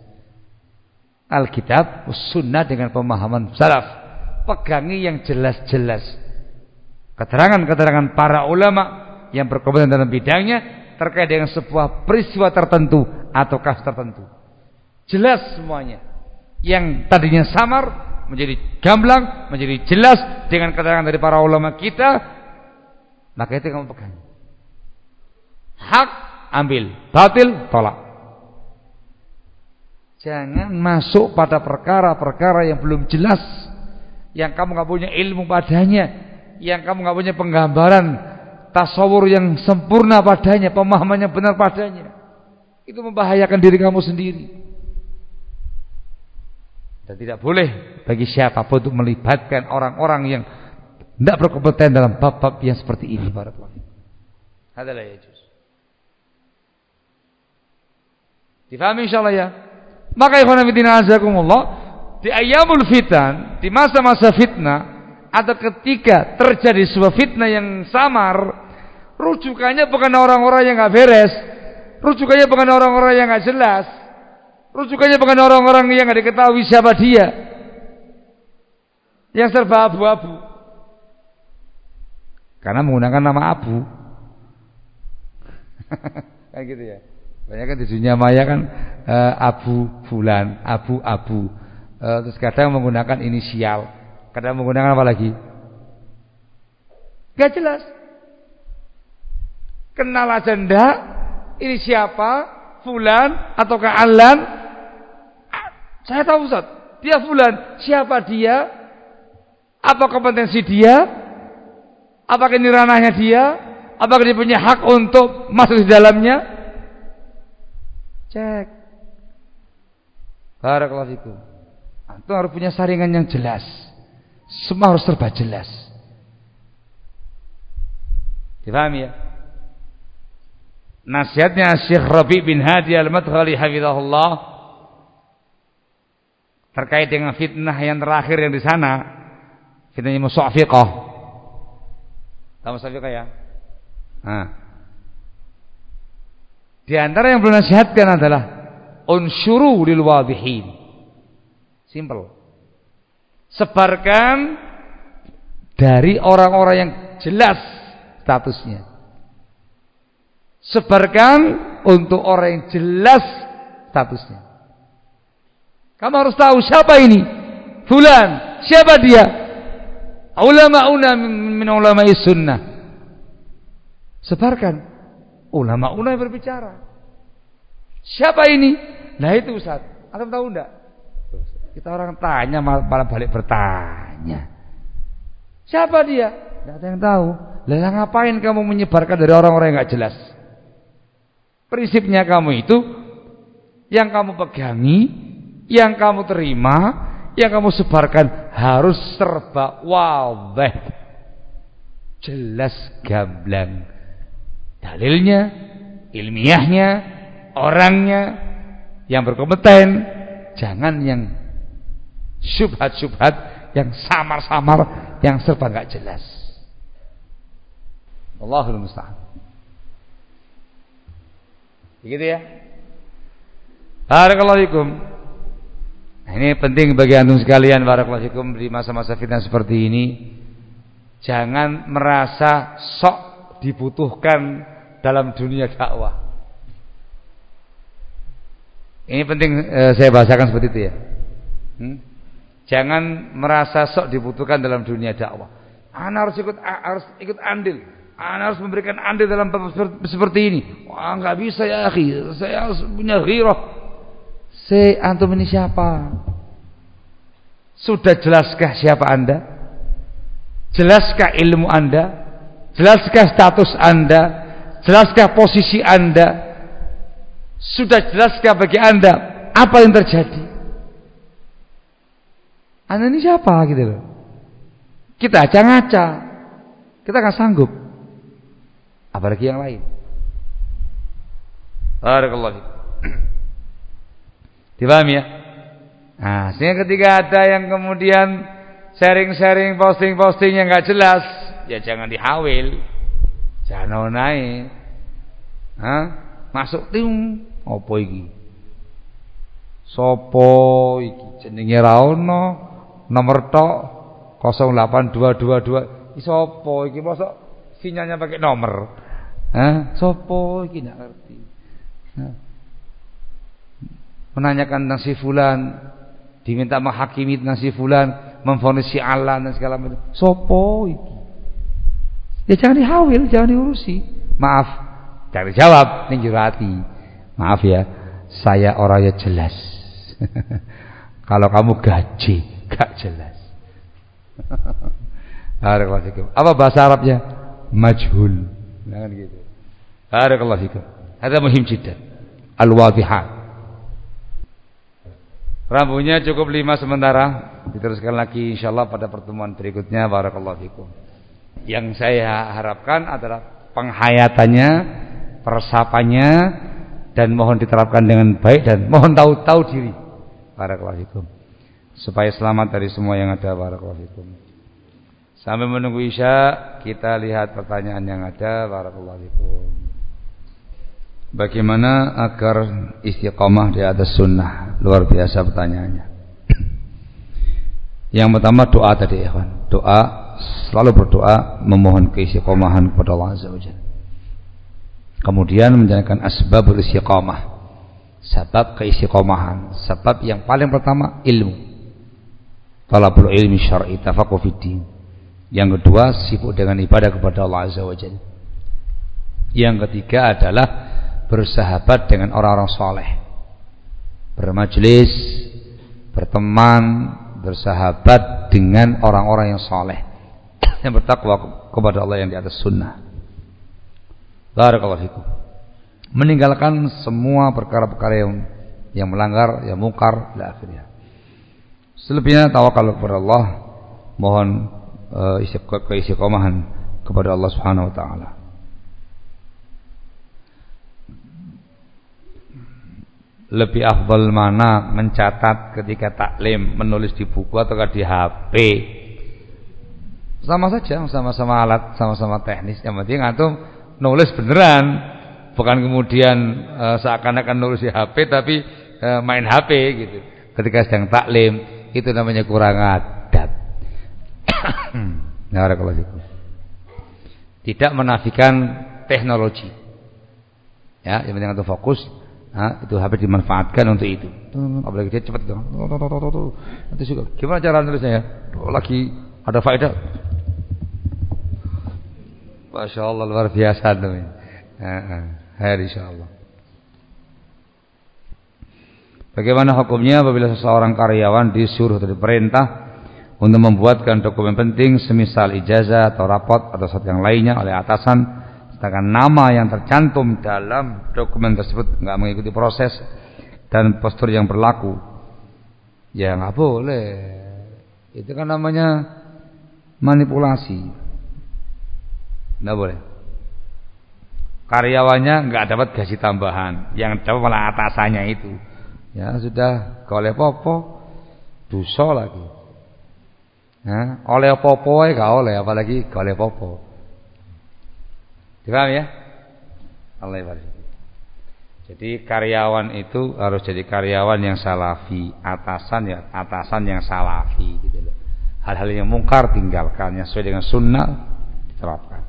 Alkitab, sunnah dengan pemahaman salaf. Pegangi yang jelas-jelas. Keterangan-keterangan para ulama yang berkompeten dalam bidangnya terkait dengan sebuah peristiwa tertentu atau kasus tertentu. Jelas semuanya. Yang tadinya samar menjadi gamblang, menjadi jelas dengan keterangan dari para ulama kita, maka itu kamu pegang. Hak ambil, batil tolak. Jangan masuk pada perkara-perkara yang belum jelas, yang kamu nggak punya ilmu padanya, yang kamu nggak punya penggambaran tasawur yang sempurna padanya, pemahamannya benar padanya. Itu membahayakan diri kamu sendiri. Dan tidak boleh bagi siapapun untuk melibatkan orang-orang yang tidak berkompeten dalam bab-bab yang seperti ini. Barakallahu. Adalah ya juz. Difahami insyaallah ya. Maka ikhwan fillah azakumullah, di ayyamul fitan, di masa-masa fitnah atau ketika terjadi sebuah fitnah yang samar, rujukannya bukan orang-orang yang enggak beres, rujukannya bukan orang-orang yang enggak jelas. Rujukannya bukan orang-orang yang tidak diketahui siapa dia, yang serba abu-abu, karena menggunakan nama Abu. Kayak gitu ya. Banyak kan di dunia maya kan uh, Abu Fulan, Abu Abu. Uh, terus kadang menggunakan inisial, kadang menggunakan apa lagi? Gak jelas. Kenal aja ndak? Ini siapa? Fulan ataukah Alan? Saya tahu Ustaz, dia fulan. Siapa dia? Apa kompetensi dia? Apakah ini ranahnya dia? Apakah dia punya hak untuk masuk di dalamnya? Cek. Barakallahu fikum. Antum harus punya saringan yang jelas. Semua harus serba jelas. Dipahami ya? Nasihatnya Syekh Rabi' bin Hadi Al-Madkhali hafizahullah terkait dengan fitnah yang terakhir yang di sana, fitnahnya Musafiqah. Tahu Musafiqah ya? Nah. Di antara yang perlu nasihatkan adalah unsyuru lil wadihin. Simple. Sebarkan dari orang-orang yang jelas statusnya. Sebarkan untuk orang yang jelas statusnya. Kamu harus tahu siapa ini. Fulan, siapa dia? Ulama-una min ulama'i sunnah. Sebarkan. Ulama-una yang berbicara. Siapa ini? Nah itu Ustaz. Anda tahu enggak? Kita orang tanya malah balik bertanya. Siapa dia? Enggak ada yang tahu. Lah ngapain kamu menyebarkan dari orang-orang yang enggak jelas? Prinsipnya kamu itu yang kamu pegangi, yang kamu terima, yang kamu sebarkan harus serba wadih, jelas gamblang, dalilnya, ilmiahnya, orangnya yang berkompeten, jangan yang syubhat-syubhat, yang samar-samar, yang serba enggak jelas. Allahul musta'an. Begitu ya. Barakallahu fikum. Nah, ini penting bagi antum sekalian, barakallahu fikum, di masa-masa fitnah seperti ini. Jangan merasa sok dibutuhkan dalam dunia dakwah. Ini penting eh, saya bahasakan seperti itu ya. Hmm? Jangan merasa sok dibutuhkan dalam dunia dakwah. Ana harus ikut harus ikut andil. Ana harus memberikan andil dalam seperti ini. Wah, enggak bisa ya, akhi. Saya harus punya ghirah. Saya antum ini siapa? Sudah jelaskah siapa Anda? Jelaskah ilmu Anda? Jelaskah status Anda? Jelaskah posisi Anda? Sudah jelaskah bagi Anda apa yang terjadi? Anda ini siapa gitu loh. Kita aja ngaca. Kita nggak sanggup. Apalagi yang lain. Barakallahu fiik. Dipahami ya? Nah, sehingga ketika ada yang kemudian sharing-sharing, posting-posting yang nggak jelas, ya jangan dihawil. Jangan naik. Hah? Masuk tim opo iki? Sopo iki jenenge ra ono, nomor tok nol delapan dua dua dua. Iki sopo iki mosok sinyalnya pakai nomor. Hah? Sopo iki nggak ngerti. Hah? Menanyakan tentang si fulan, diminta menghakimi tentang si fulan, memvonis si Allah dan segala macam. Sopo iki? Ya jangan dihawil, jangan diurusi. Maaf, jangan dijawab, ning jero ati. Maaf ya, saya orangnya jelas. Kalau kamu gaji, gak jelas. Apa bahasa Arabnya? Majhul. Jangan gitu. Barakallahu fikum. Ada muhim jiddan. Al-wadhihat. Rambunya cukup lima sementara. Diteruskan lagi insyaallah pada pertemuan berikutnya. Barakallahu fikum. Yang saya harapkan adalah penghayatannya, peresapannya, dan mohon diterapkan dengan baik dan mohon tahu-tahu diri. Barakallahu fikum. Supaya selamat dari semua yang ada. Barakallahu fikum. Sambil menunggu Isya, kita lihat pertanyaan yang ada. Barakallahu fikum. Bagaimana agar istiqamah di atas sunnah? Luar biasa pertanyaannya. Yang pertama doa tadi ya kawan. Doa, selalu berdoa memohon keistiqomahan kepada Allah Azza wa Jalla. Kemudian menjalankan asbabul istiqamah. Sebab keistiqomahan. Sebab yang paling pertama ilmu. Talabul ilmi syar'i tafaqquh fid din. Yang kedua sibuk dengan ibadah kepada Allah Azza wa Jalla. Yang ketiga adalah bersahabat dengan orang-orang soleh, bermajlis, berteman, bersahabat dengan orang-orang yang soleh, yang bertakwa kepada Allah yang di atas sunnah. Barakallahu fikum. Meninggalkan semua perkara-perkara yang yang melanggar, yang mungkar, dan akhirnya. Selebihnya tawakal kepada Allah, mohon uh, keistiqomahan kepada Allah Subhanahu wa taala. Lebih afdal mana mencatat ketika taklim, menulis di buku atau di H P? Sama saja, sama-sama alat, sama-sama teknis. Yang penting antum nulis beneran, bukan kemudian e, seakan-akan nulis di H P tapi e, main H P gitu. Ketika sedang taklim, itu namanya kurang adab. Tidak menafikan teknologi. Ya, yang penting antum fokus. Nah, itu H P dimanfaatkan untuk itu. Apalagi dia cepat itu. Nanti juga. Gimana cara nulisnya ya? Lagi ada faedah. Masya Allah luar biasa tuh. Hai insyaallah. Bagaimana hukumnya apabila seseorang karyawan disuruh atau diperintah untuk membuatkan dokumen penting semisal ijazah atau rapot atau sesuatu yang lainnya oleh atasan, sedangkan nama yang tercantum dalam dokumen tersebut enggak mengikuti proses dan prosedur yang berlaku, ya enggak boleh. Itu kan namanya manipulasi. Enggak boleh. Karyawannya enggak dapat gaji tambahan, yang dapat malah atasannya itu. Ya sudah, oleh popo dosa lagi. Nah, oleh popo enggak oleh, apalagi oleh popo. Dipaham ya? Allah ibarat. Jadi karyawan itu harus jadi karyawan yang salafi, atasan ya atasan yang salafi gitu loh. Hal-hal yang mungkar tinggalkan, yang sesuai dengan sunnah diterapkan.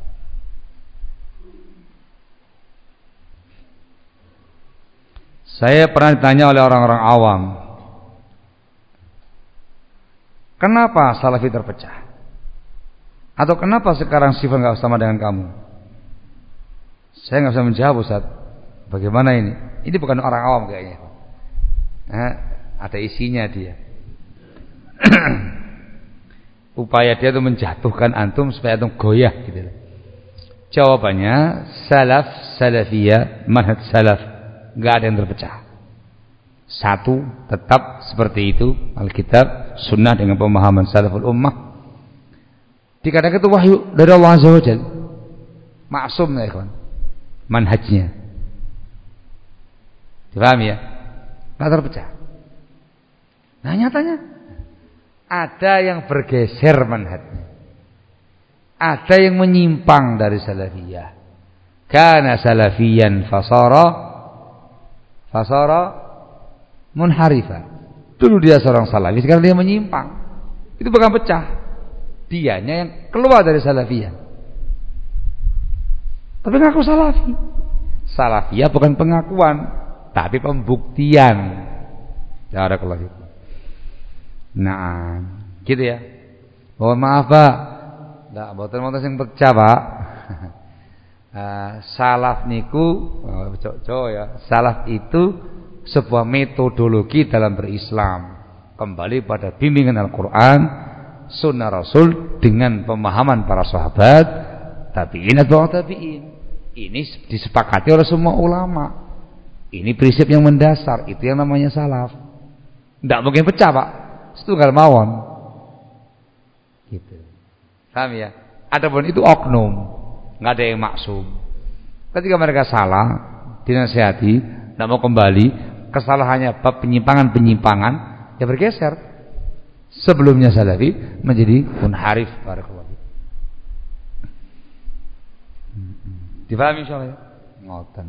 Saya pernah ditanya oleh orang-orang awam, kenapa salafi terpecah? Atau kenapa sekarang sifat nggak sama dengan kamu? Saya nggak bisa menjawab, Ustaz. Bagaimana ini? Ini bukan orang awam kayaknya. Nah, ada isinya dia. Upaya dia itu menjatuhkan antum supaya antum goyah gitu. Jawabannya salaf, salafiyah, manhaj salaf, nggak ada yang terpecah. Satu, tetap seperti itu, Alkitab, Sunnah dengan pemahaman salaful ummah. Dikatakan itu wahyu dari Allah Azza wa Jalla. Maksum ya ikhwan. Manhajnya. Dipahami ya? Nggak terpecah. Nah nyatanya ada yang bergeser manhajnya. Ada yang menyimpang dari salafiyah. Kana salafiyan fasara fasara munharifa. Dulu dia seorang salafi, sekarang dia menyimpang. Itu bukan pecah. Dianya yang keluar dari salafiyah. Tapi ngaku salafi. Salafiyah bukan pengakuan, tapi pembuktian. Barakallahu fikum. Nah, gitu ya. Mohon maaf, Pak. Nggak boten-boten sing pecah, Pak. uh, salaf niku, oh, cowok ya. Salaf itu sebuah metodologi dalam berislam. Kembali pada bimbingan Al-Qur'an, Sunnah Rasul dengan pemahaman para sahabat, tabi'in atau tabi'in. Ini disepakati oleh semua ulama. Ini prinsip yang mendasar, itu yang namanya salaf. Tidak mungkin pecah, Pak. Setunggal mawon. Gitu. Paham ya? Adapun itu oknum, nggak ada yang maksum. Ketika mereka salah, dinasihati, tidak mau kembali, kesalahannya bab penyimpangan-penyimpangan, ya bergeser. Sebelumnya salafi menjadi munharif. Barakallahu fiik. Dipahami insyaallah? Ngoten.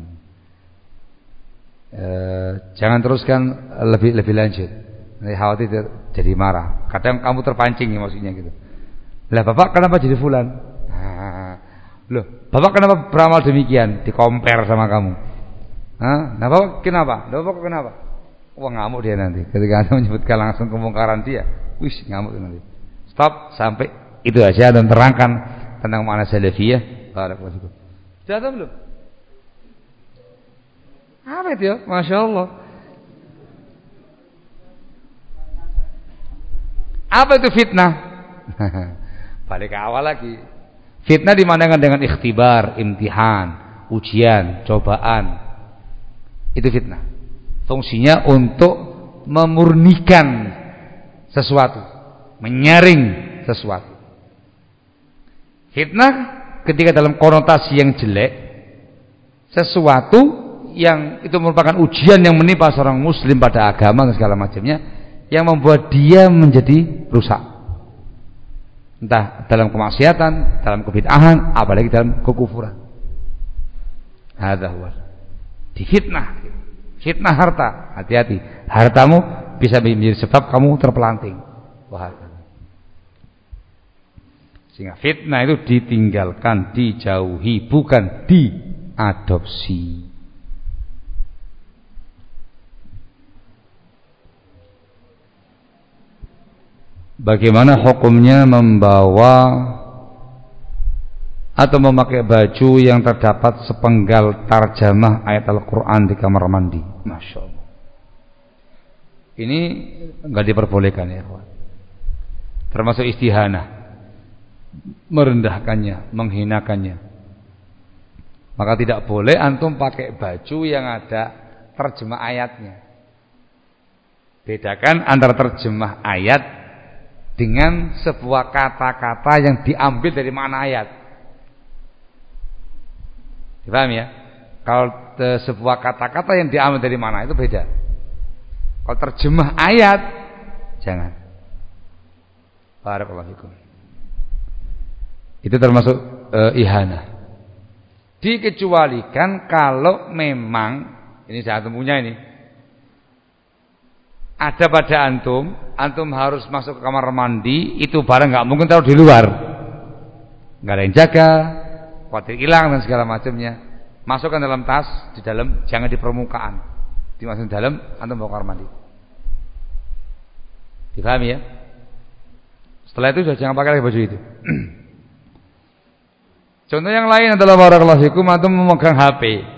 E, jangan teruskan lebih lebih lanjut. Nanti khawatir jadi marah. Kadang kamu terpancing ya maksudnya gitu. Lah Bapak kenapa jadi fulan? Nah, loh, Bapak kenapa beramal demikian? Dikompar sama kamu. Hah? Nah, Bapak kenapa? Loh, Bapak kenapa? Wah, ngamuk dia nanti. Ketika Anda menyebutkan langsung kemungkaran dia, wis ngamuk nanti. Stop sampai itu aja dan terangkan tentang makna salafiyah. Barakallahu fikum. Sudah tahu belum? Apa itu ya? Masya Allah. Apa itu fitnah? Balik ke awal lagi. Fitnah dimandangkan dengan ikhtibar, imtihan, ujian, cobaan. Itu fitnah. Fungsinya untuk memurnikan sesuatu, menyaring sesuatu. Fitnah ketika dalam konotasi yang jelek, sesuatu yang itu merupakan ujian yang menimpa seorang muslim pada agama dan segala macamnya, yang membuat dia menjadi rusak, entah dalam kemaksiatan, dalam kebid'ahan, apalagi dalam kekufuran. Hadza huwa difitnah. Fitnah harta, hati-hati. Hartamu bisa menjadi sebab kamu terpelanting. Wah. Sehingga fitnah itu ditinggalkan, dijauhi, bukan diadopsi. Bagaimana hukumnya membawa atau memakai baju yang terdapat sepenggal tarjamah ayat Al-Quran di kamar mandi? Masya Allah. Ini enggak diperbolehkan ya, termasuk istihanah, merendahkannya, menghinakannya. Maka tidak boleh antum pakai baju yang ada terjemah ayatnya. Bedakan antara terjemah ayat dengan sebuah kata-kata yang diambil dari makna ayat. Dipaham ya? Kalau te, sebuah kata-kata yang diambil dari mana itu beda. Kalau terjemah ayat jangan. Barakallahu fikum. Itu termasuk e, ihanah. Dikecualikan kalau memang ini saya punya ini ada pada antum, antum harus masuk ke kamar mandi, itu barang nggak mungkin taruh di luar, nggak ada yang jaga, khawatir hilang dan segala macamnya. Masukkan dalam tas, di dalam, jangan di permukaan, dimasukkan dalam, antum bawa kamar mandi. Dipahami ya? Setelah itu sudah jangan pakai lagi baju itu. Contoh yang lain adalah barakallahu fikum antum memegang H P.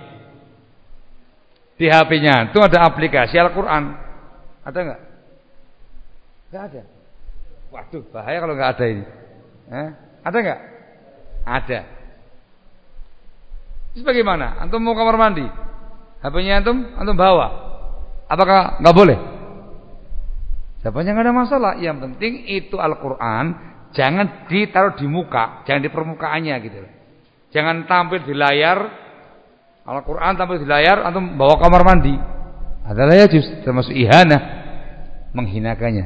Di H P-nya itu ada aplikasi Al-Qur'an. Ada enggak? Enggak ada. Waduh, bahaya kalau enggak ada ini. Eh? Ada enggak? Ada. Terus bagaimana? Antum mau kamar mandi? H P-nya antum, antum bawa. Apakah enggak boleh? Jawabannya enggak ada masalah. Yang penting itu Al-Qur'an jangan ditaruh di muka, jangan di permukaannya gitu. Jangan tampil di layar Al-Quran, tampil di layar antum bawa kamar mandi. Adalah ya justru termasuk ihanah, menghinakannya.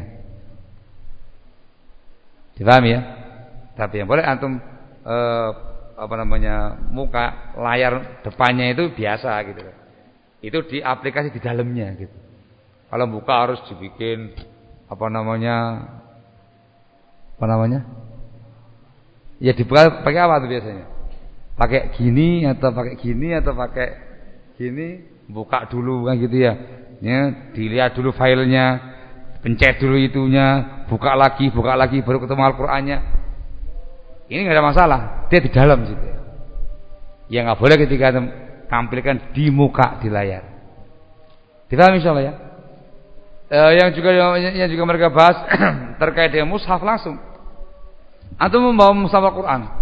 Dipahami ya? Tapi yang boleh antum eh, apa namanya muka layar depannya itu biasa gitu. Itu di aplikasi di dalamnya gitu. Kalau buka harus dibikin apa namanya apa namanya? Ya dibuka pakai apa tuh biasanya? Pakai gini atau pakai gini atau pakai gini, buka dulu kan gitu ya. Ya, dilihat dulu filenya, pencet dulu itunya, buka lagi, buka lagi baru ketemu Al-Qur'annya. Ini enggak ada masalah, dia di dalam situ. Ya enggak boleh ketika tampilkan di muka di layar. Dipahami insyaallah ya? Eh, yang juga yang juga mereka bahas terkait dengan mushaf langsung. Antum membawa mushaf Al-Qur'an.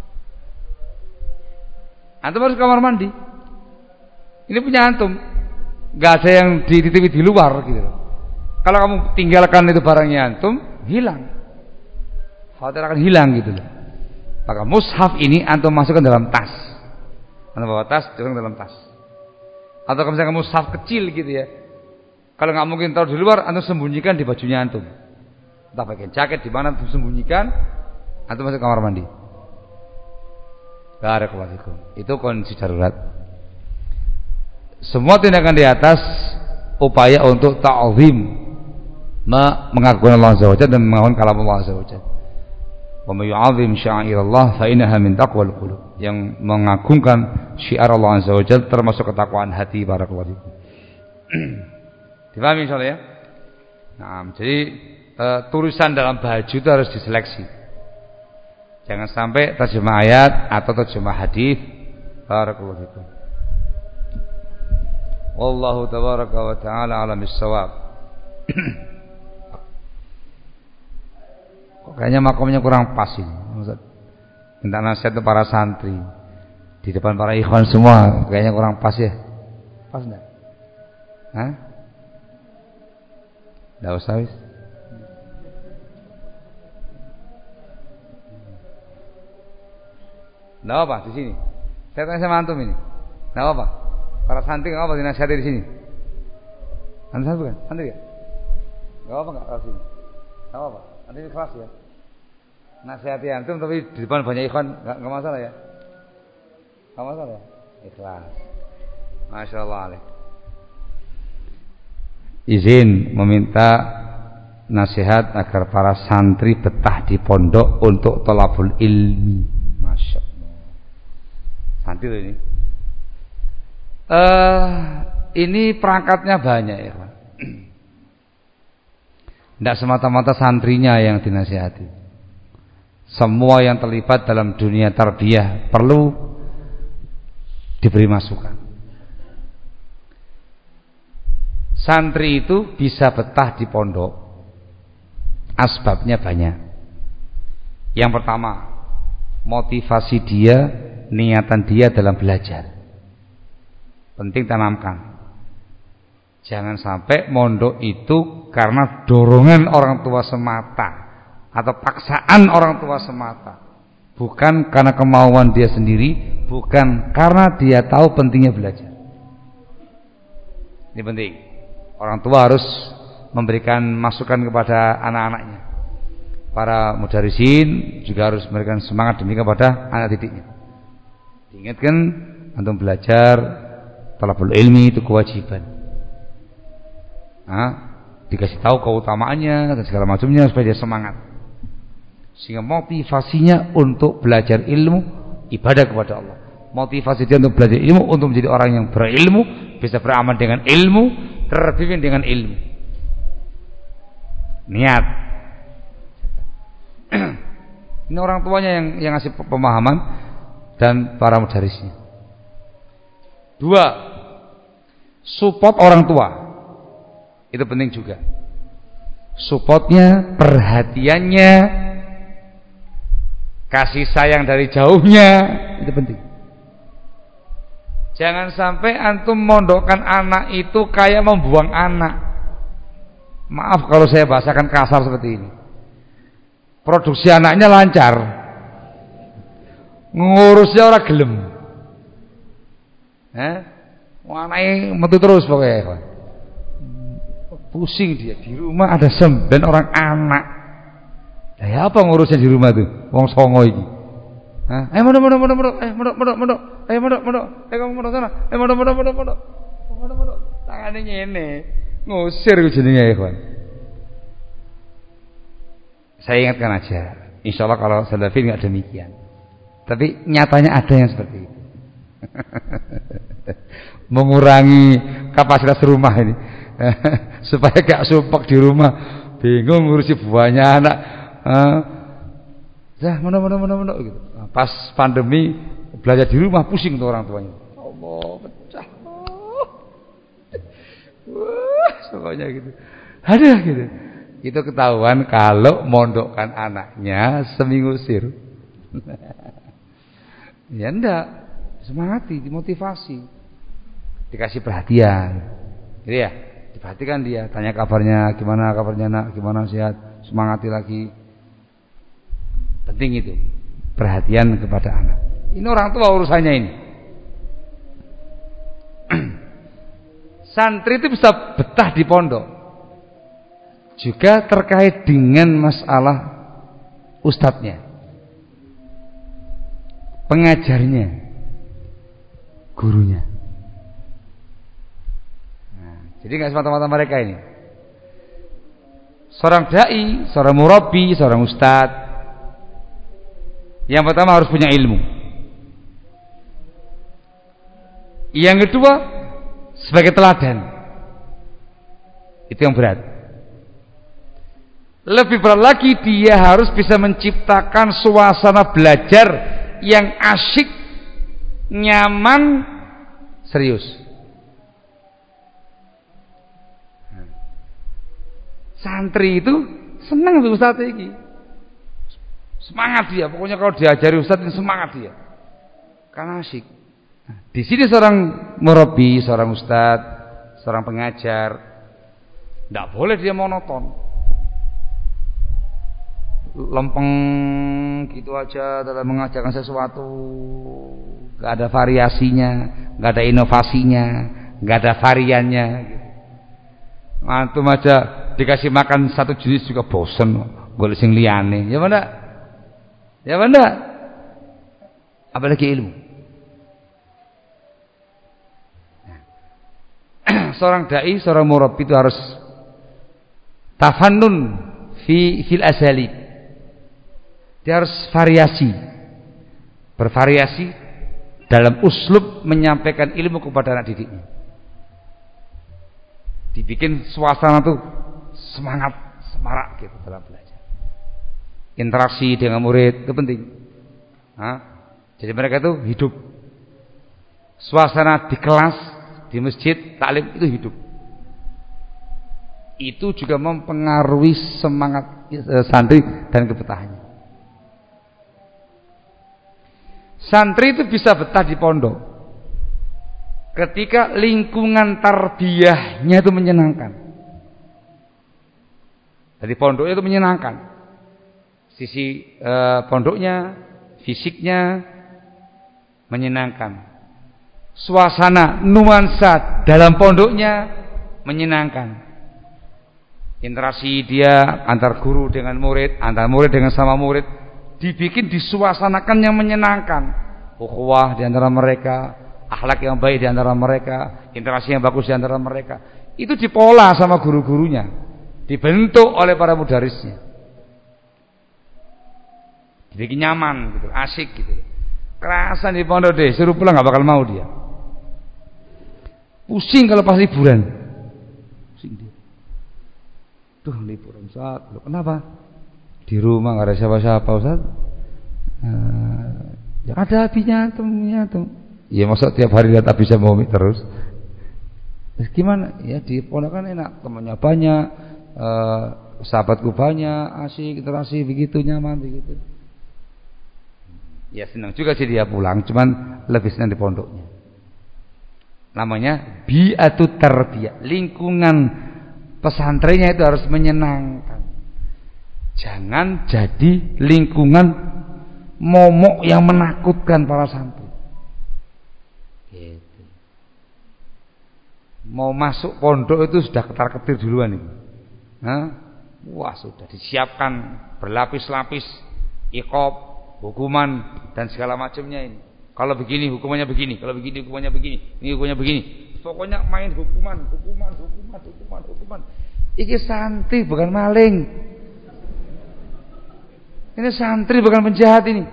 Antum harus kamar mandi. Ini punya antum. Gak ada yang dititipi di luar gitu. Kalau kamu tinggalkan itu barangnya antum, hilang. Khawatir akan hilang gitu loh. Maka mushaf ini antum masukkan dalam tas. Antum bawa tas, dorong dalam tas. Atau kalau misalnya mushaf kecil gitu ya. Kalau nggak mungkin taruh di luar, antum sembunyikan di bajunya antum. Entah pakai jaket di mana antum sembunyikan, antum masuk kamar mandi. Barakallahu fikum. Itu kondisi darurat. Semua tindakan di atas upaya untuk ta'zim, mengagungkan Allah Azza wa Jalla dan mengagungkan kalam Allah Azza wa Jalla. Wa may yu'azzim sya'airallah fa innaha min taqwal qulub. Yang mengagungkan syiar Allah Azza wa Jalla termasuk ketakwaan hati. Barakallahu fikum. Dipahami insyaallah ya? Nah, jadi e, tulisan dalam baju itu harus diseleksi. Jangan sampai terjemah ayat atau terjemah hadis. Barakallahu fikum. Wallahu tabaraka wa ta'ala alam bis-shawab. Kok kayaknya makomnya kurang pas ini. Minta nasihat untuk para santri di depan para ikhwan semua, kayaknya kurang pas ya. Pas enggak? Hah? Enggak usah wis. Nggak apa di sini. Saya tanya sama antum ini. Nggak apa. Para santri nggak apa dinasihati di sini. Antum bukan? Santri ya? Nggak apa nggak kalau sini. Nggak apa. Nanti ini kelas ya. Nasihati antum tapi di depan banyak ikhwan nggak nggak masalah ya. Nggak masalah ya. Ikhlas. Masya Allah alaih. Izin meminta nasihat agar para santri betah di pondok untuk thalabul ilmi. Masya Allah. Santri ini. Uh, ini perangkatnya banyak ya, Pak. Tidak semata-mata santrinya yang dinasihati. Semua yang terlibat dalam dunia tarbiyah perlu diberi masukan. Santri itu bisa betah di pondok. Asbabnya banyak. Yang pertama, motivasi dia, niatan dia dalam belajar. Penting tanamkan. Jangan sampai mondok itu karena dorongan orang tua semata atau paksaan orang tua semata. Bukan karena kemauan dia sendiri, bukan karena dia tahu pentingnya belajar. Ini penting. Orang tua harus memberikan masukan kepada anak-anaknya. Para mudarisin juga harus memberikan semangat demikian kepada anak didiknya. Diingatkan antum belajar, thalabul ilmi itu kewajiban. Nah, dikasih tahu keutamaannya dan segala macamnya supaya dia semangat. Sehingga motivasinya untuk belajar ilmu, ibadah kepada Allah. Motivasi dia untuk belajar ilmu, untuk menjadi orang yang berilmu, bisa beramal dengan ilmu, terbimbing dengan ilmu. Niat. Ini orang tuanya yang yang ngasih pemahaman. dan para mudarisnya. Dua, support orang tua. Itu penting juga. Supportnya, perhatiannya, kasih sayang dari jauhnya, itu penting. Jangan sampai antum mondokkan anak itu kayak membuang anak. Maaf kalau saya bahasakan kasar seperti ini. Produksi anaknya lancar, ngurusnya orang gelem. Eh? Anaknya metu terus pokoknya. Pusing dia, di rumah ada sembilan orang anak. Lah ya apa ngurusnya di rumah tuh? Wong songo iki. Hah? Eh mondok mondok mondok mondok, eh mondok mondok mondok. Eh mondok mondok. Eh kamu mondok sana. Eh mondok mondok mondok mondok. Mondok mondok. Tangane ngene. Ngusir ku jenenge ya, kawan. Saya ingatkan aja. Insyaallah kalau Salafi enggak demikian. Tapi nyatanya ada yang seperti itu. Mengurangi kapasitas rumah ini. Supaya gak sumpek di rumah, bingung ngurusi buahnya anak. Dah, mana mana mana mana gitu. Pas pandemi belajar di rumah pusing tuh orang tuanya. Allah pecah. Wah, pokoknya gitu. Ada gitu. Itu ketahuan kalau mondokkan anaknya seminggu sir. Ya enggak, semangati, dimotivasi, dikasih perhatian, gitu ya. Diperhatikan dia, tanya kabarnya, gimana kabarnya nak, gimana sehat, semangati lagi. Penting itu, perhatian kepada anak. Ini orang tua urusannya ini. Santri itu bisa betah di pondok. Juga terkait dengan masalah ustadznya, pengajarnya, gurunya. Jadi nggak semata-mata mereka ini. Seorang dai, seorang murabbi, seorang ustadz, yang pertama harus punya ilmu. Yang kedua, sebagai teladan. Itu yang berat. Lebih berat lagi, dia harus bisa menciptakan suasana belajar yang asyik, nyaman, serius. Santri itu senang tuh ustaz ini, semangat dia. Pokoknya kalau diajari ustaz ini semangat dia, karena asyik. Nah, di sini seorang murabbi, seorang ustaz, seorang pengajar, tidak boleh dia monoton, lempeng gitu aja dalam mengajarkan sesuatu, nggak ada variasinya, nggak ada inovasinya, nggak ada variannya. Gitu. Antum aja dikasih makan satu jenis juga bosen, golek sing liyane. Ya mana? Ya mana? Apalagi ilmu. Seorang dai, seorang murabbi itu harus tafannun fi fil asali. Dia harus variasi. Bervariasi dalam uslub menyampaikan ilmu kepada anak didiknya. Dibikin suasana tuh semangat, semarak gitu dalam belajar. Interaksi dengan murid itu penting. Hah? Jadi mereka itu hidup. Suasana di kelas, di masjid, taklim itu hidup. Itu juga mempengaruhi semangat santri dan kebetahannya. Santri itu bisa betah di pondok ketika lingkungan tarbiyahnya itu menyenangkan. Jadi pondoknya itu menyenangkan. Sisi e, pondoknya, fisiknya menyenangkan. Suasana, nuansa dalam pondoknya menyenangkan. Interaksi dia antar guru dengan murid, antar murid dengan sama murid dibikin disuasanakan yang menyenangkan. Ukhuwah di antara mereka, akhlak yang baik di antara mereka, interaksi yang bagus di antara mereka. Itu dipola sama guru-gurunya, dibentuk oleh para mudarisnya. Dibikin nyaman gitu, asik gitu. Kerasan di pondok deh, suruh pulang gak bakal mau dia. Pusing kalau pas liburan. Pusing dia. Duh, liburan Ustaz. Loh, kenapa? Di rumah gak ada siapa-siapa Ustaz. Nah, Ya ada apinya tuh, tuh. Ya masa tiap hari lihat api sama umi terus. Terus gimana? Ya di pondok kan enak, temannya banyak, eh, sahabatku banyak, asik, interaksi begitu nyaman begitu. Ya senang juga sih dia pulang, cuman lebih senang di pondoknya. Namanya bi'atut tarbiyah. Lingkungan pesantrennya itu harus menyenangkan. Jangan jadi lingkungan momok yang menakutkan para santri. Gitu. Mau masuk pondok itu sudah ketar-ketir duluan itu. Hah? Wah sudah disiapkan berlapis-lapis iqab, hukuman dan segala macamnya ini. Kalau begini hukumannya begini, kalau begini hukumannya begini, ini hukumannya begini. Pokoknya main hukuman, hukuman, hukuman, hukuman, hukuman. Ini santri bukan maling. Ini santri bukan penjahat ini.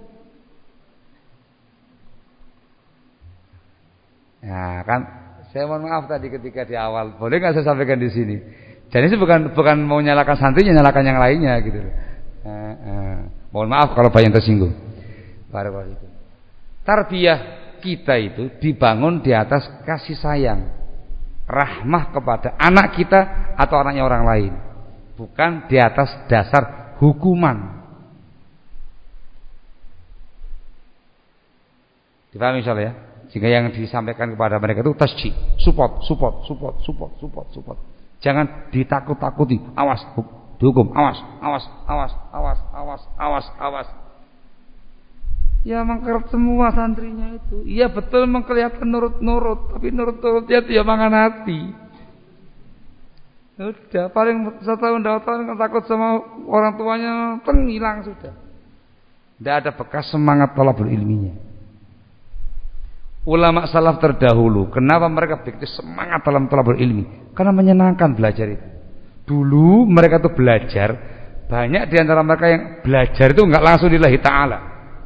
Nah, kan saya mohon maaf tadi ketika di awal, boleh nggak saya sampaikan di sini? Jadi ini bukan bukan mau nyalakan santrinya, nyalakan yang lainnya gitu. Nah, nah. Mohon maaf kalau banyak tersinggung. Barakallahu. Tarbiyah kita itu dibangun di atas kasih sayang, rahmah kepada anak kita atau anaknya orang lain, bukan di atas dasar hukuman. Dipahami insyaallah ya? Jika yang disampaikan kepada mereka itu tasjih, support, support, support, support, support, support. Jangan ditakut-takuti, awas, dihukum, awas, awas, awas, awas, awas, awas, awas. Ya mengkerut semua santrinya itu. Iya betul mengkelihatan nurut-nurut, tapi nurut-nurutnya itu ya mangan hati. Sudah paling satu tahun dua tahun takut sama orang tuanya, teng hilang sudah. Tidak ada bekas semangat talabul ilminya. Ulama salaf terdahulu, kenapa mereka begitu semangat dalam talabul ilmi? Karena menyenangkan belajar itu. Dulu mereka itu belajar, banyak di antara mereka yang belajar itu enggak langsung lillahi ta'ala.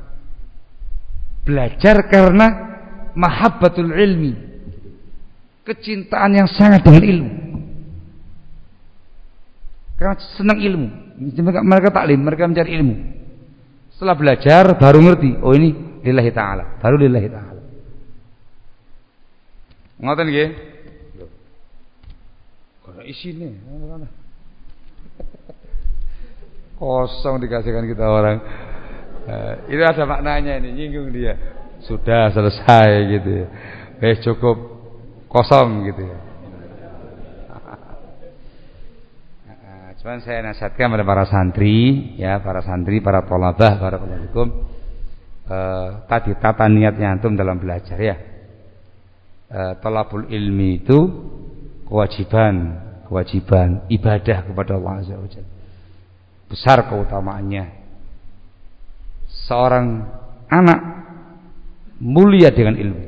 Belajar karena mahabbatul ilmi, kecintaan yang sangat dengan ilmu, karena senang ilmu. Mereka, mereka taklim, mereka mencari ilmu. Setelah belajar baru ngerti, oh ini lillahi ta'ala, baru lillahi ta'ala. Ngoten nggih? Kalau isine kosong dikasihkan kita orang. Uh, itu ada maknanya ini, nyinggung dia. Sudah selesai gitu ya. Eh cukup kosong gitu ya. uh, Cuman saya nasihatkan pada para santri, ya para santri, para thalabah, barakallahu fikum. Uh, tadi tata niatnya antum dalam belajar ya. Uh, talabul ilmi itu kewajiban, kewajiban ibadah kepada Allah Azza wa Jalla. Besar keutamaannya. Seorang anak mulia dengan ilmu.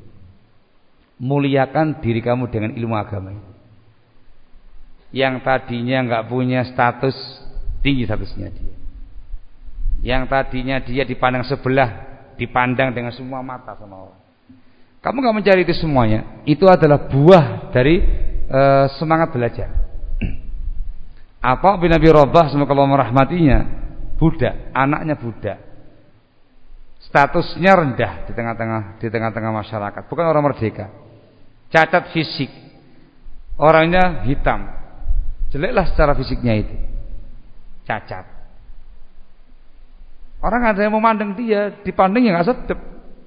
Muliakan diri kamu dengan ilmu agama ini. Yang tadinya enggak punya status, tinggi statusnya dia. Yang tadinya dia dipandang sebelah, dipandang dengan semua mata sama orang. Kamu enggak mencari itu semuanya. Itu adalah buah dari uh, semangat belajar. Atha bin Abi Rabah, semoga Allah merahmatinya, budak, anaknya budak. Statusnya rendah di tengah-tengah di tengah-tengah masyarakat, bukan orang merdeka. Cacat fisik, orangnya hitam, jeleklah secara fisiknya itu, cacat. Orang ada yang memandang dia, dipandang yang nggak sedep,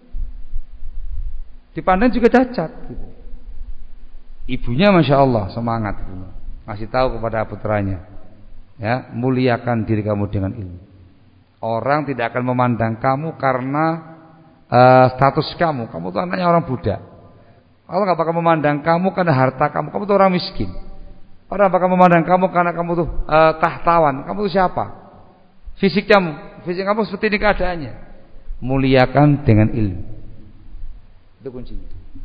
dipandang juga cacat. Gitu. Ibunya masya Allah semangat, ibunya ngasih tahu kepada putranya, ya muliakan diri kamu dengan ilmu. Orang tidak akan memandang kamu karena uh, status kamu. Kamu tuh anaknya orang budak. Allah gak bakal memandang kamu karena harta kamu. Kamu tuh orang miskin. Orang bakal memandang kamu karena kamu tuh uh, tahtawan. Kamu tuh siapa? Fisik kamu, fisik kamu seperti ini keadaannya. Muliakan dengan ilmu. Itu kuncinya.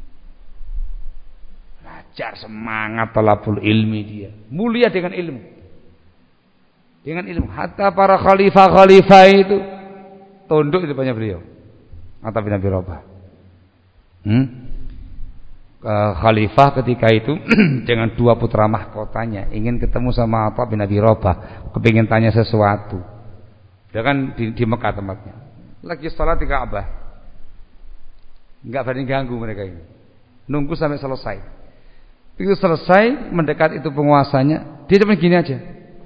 Belajar semangat talabul ilmi dia. Mulia dengan ilmu. Dengan ilmu, hatta para khalifah-khalifah itu tunduk di depannya beliau. Atha bin Abi Rabah. Hmm? Khalifah ketika itu dengan dua putra mahkotanya ingin ketemu sama Atha bin Abi Rabah, kepingin tanya sesuatu. Dia kan di, di Mekah tempatnya. lagi sholat di Ka'bah. Enggak berani ganggu mereka ini. Nunggu sampai selesai. Begitu selesai, mendekat itu penguasanya, dia cuma gini aja.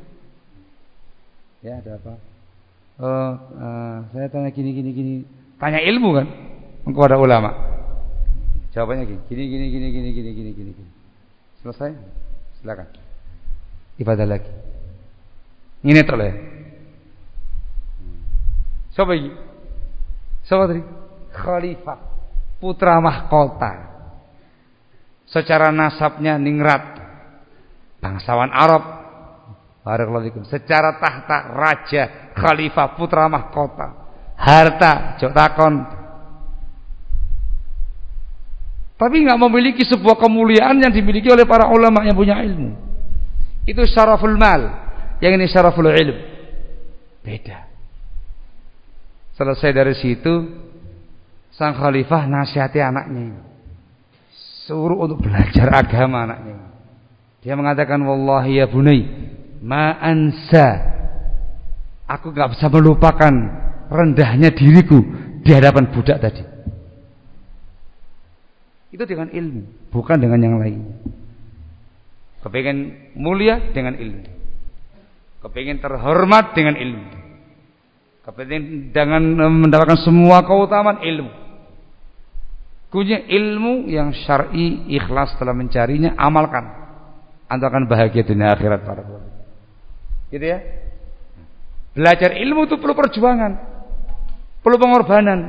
Ya, ada apa? Oh, uh, saya tanya gini gini gini. Tanya ilmu kan? Kepada ulama. Jawabannya gini, gini gini gini gini gini gini gini gini. Selesai? Silakan. Ibadah lagi. Ini toleh. Siapa ini? Siapa tadi? Khalifah, putra mahkota. Secara nasabnya ningrat, bangsawan Arab. Barakallahu fikum. Secara tahta raja, khalifah, putra mahkota. Harta, jok takon. Tapi nggak memiliki sebuah kemuliaan yang dimiliki oleh para ulama yang punya ilmu. Itu syaraful mal, yang ini syaraful ilm. Beda. Selesai dari situ, sang khalifah nasihati anaknya ini, suruh untuk belajar agama anaknya. Dia mengatakan, wallahi ya bunai, ma ansa, aku gak bisa melupakan rendahnya diriku di hadapan budak tadi. Itu dengan ilmu, bukan dengan yang lainnya. Kepengen mulia dengan ilmu, kepengen terhormat dengan ilmu, kepengen dengan mendapatkan semua keutamaan ilmu. Punya ilmu yang syar'i, ikhlas dalam mencarinya, amalkan. Anda akan bahagia dunia akhirat para ulama. Gitu ya. Belajar ilmu itu perlu perjuangan, perlu pengorbanan.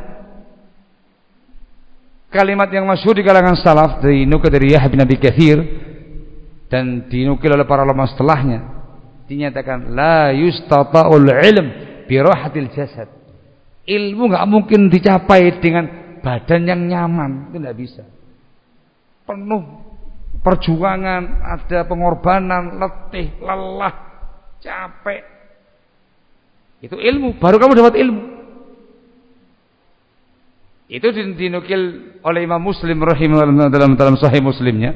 Kalimat yang masyhur di kalangan salaf dinukil dari Yahya bin Abi Katsir dan dinukil oleh para ulama setelahnya, dinyatakan la yustata'ul ilm bi rahatil jasad. Ilmu enggak mungkin dicapai dengan badan yang nyaman, itu tidak bisa. Penuh perjuangan, ada pengorbanan, letih, lelah, capek. Itu ilmu, baru kamu dapat ilmu. Itu dinukil oleh Imam Muslim rahimahullah dalam dalam Sahih Muslimnya.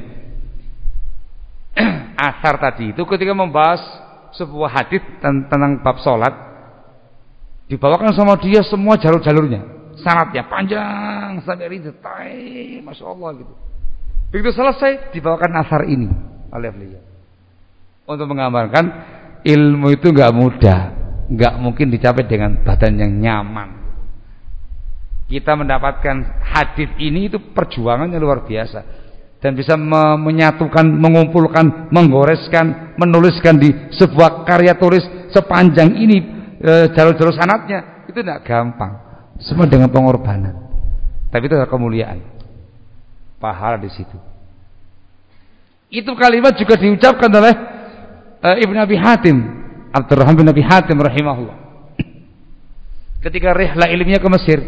Asar tadi itu ketika membahas sebuah hadis tentang bab salat, dibawakan sama dia semua jalur-jalurnya. Sanadnya panjang sampai rinci, masya Allah gitu. Begitu selesai dibawakan asar ini oleh beliau untuk menggambarkan ilmu itu nggak mudah, nggak mungkin dicapai dengan badan yang nyaman. Kita mendapatkan hadis ini itu perjuangannya luar biasa dan bisa me menyatukan, mengumpulkan, menggoreskan, menuliskan di sebuah karya tulis sepanjang ini jalur-jalur e, sanadnya itu tidak gampang. Semua dengan pengorbanan. Tapi itu adalah kemuliaan. Pahala di situ. Itu kalimat juga diucapkan oleh uh, Ibn Abi Hatim, Abdurrahman bin Abi Hatim rahimahullah. Ketika rihlah ilmiah ke Mesir.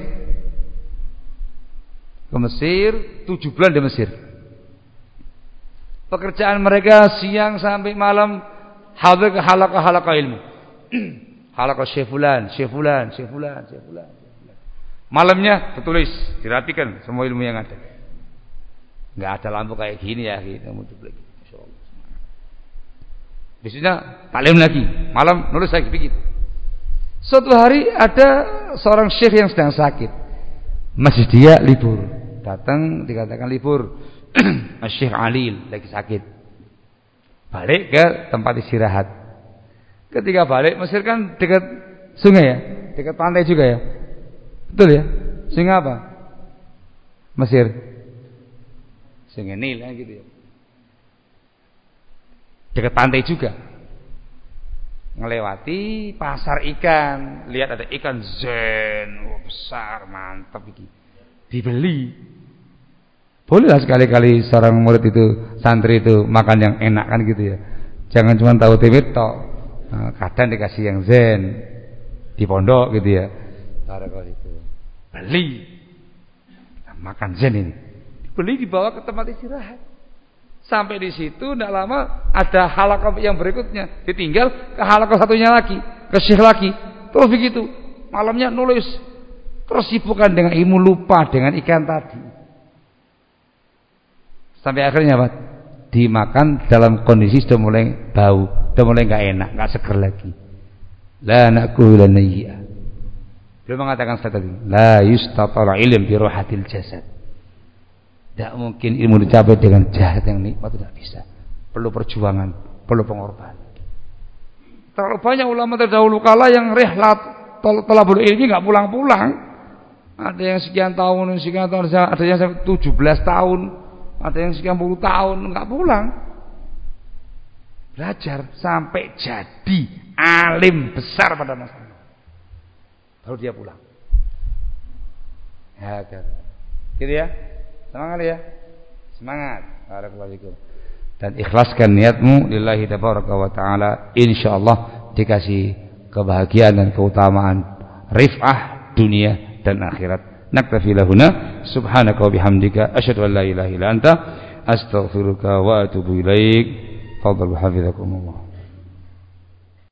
Ke Mesir, tujuh bulan di Mesir. Pekerjaan mereka siang sampai malam hadir ke halaqah-halaqah ilmu. Halaqah syefulan, syefulan, syefulan, syefulan. Malamnya tertulis, dirapikan semua ilmu yang ada. Enggak ada lampu kayak gini ya, gitu. Masyaallah. Biasanya taklim lagi, malam nulis lagi begitu. Suatu hari ada seorang syekh yang sedang sakit. Masih dia libur. Datang dikatakan libur. Syekh Alil lagi sakit. Balik ke tempat istirahat. Ketika balik, Mesir kan dekat sungai ya, dekat pantai juga ya. Betul ya? Sungai apa? Mesir. Sungai Nil kan gitu ya. Dekat pantai juga. Ngelewati pasar ikan, lihat ada ikan zen, oh, besar, mantap ini. Dibeli. Bolehlah sekali-kali seorang murid itu, santri itu makan yang enak kan gitu ya. Jangan cuma tahu tempe tok. Nah, kadang dikasih yang zen di pondok gitu ya. Barakallahu itu. Beli. Nah, makan zen ini. Beli dibawa ke tempat istirahat. Sampai di situ tidak lama ada halaqah yang berikutnya, ditinggal ke halaqah satunya lagi, ke syekh lagi. Terus begitu. Malamnya nulis. Terus sibukkan dengan ilmu, lupa dengan ikan tadi. Sampai akhirnya apa? Dimakan dalam kondisi sudah mulai bau, sudah mulai enggak enak, enggak seger lagi. La naqulu niyya. Beliau mengatakan seperti tadi, la yustatala ilm bi ruhatil jasad. Tidak mungkin ilmu dicapai dengan jahat yang nikmat, tidak bisa. Perlu perjuangan, perlu pengorbanan. Terlalu banyak ulama terdahulu kala yang rihlat talabul ilmi enggak pulang-pulang. Ada yang sekian tahun, sekian tahun, ada yang sampai tujuh belas tahun, ada yang sekian puluh tahun enggak pulang. Belajar sampai jadi alim besar pada masa itu. Baru dia pulang. Ya, gitu ya. Semangat ya. Semangat. Barakallahu fikum. Dan ikhlaskan niatmu lillahi tabaraka wa taala, insyaallah dikasih kebahagiaan dan keutamaan rif'ah dunia dan akhirat. Naktafi lahuna subhanaka wa bihamdika asyhadu an la ilaha illa anta astaghfiruka wa atubu ilaik. Fadhal hafizakumullah.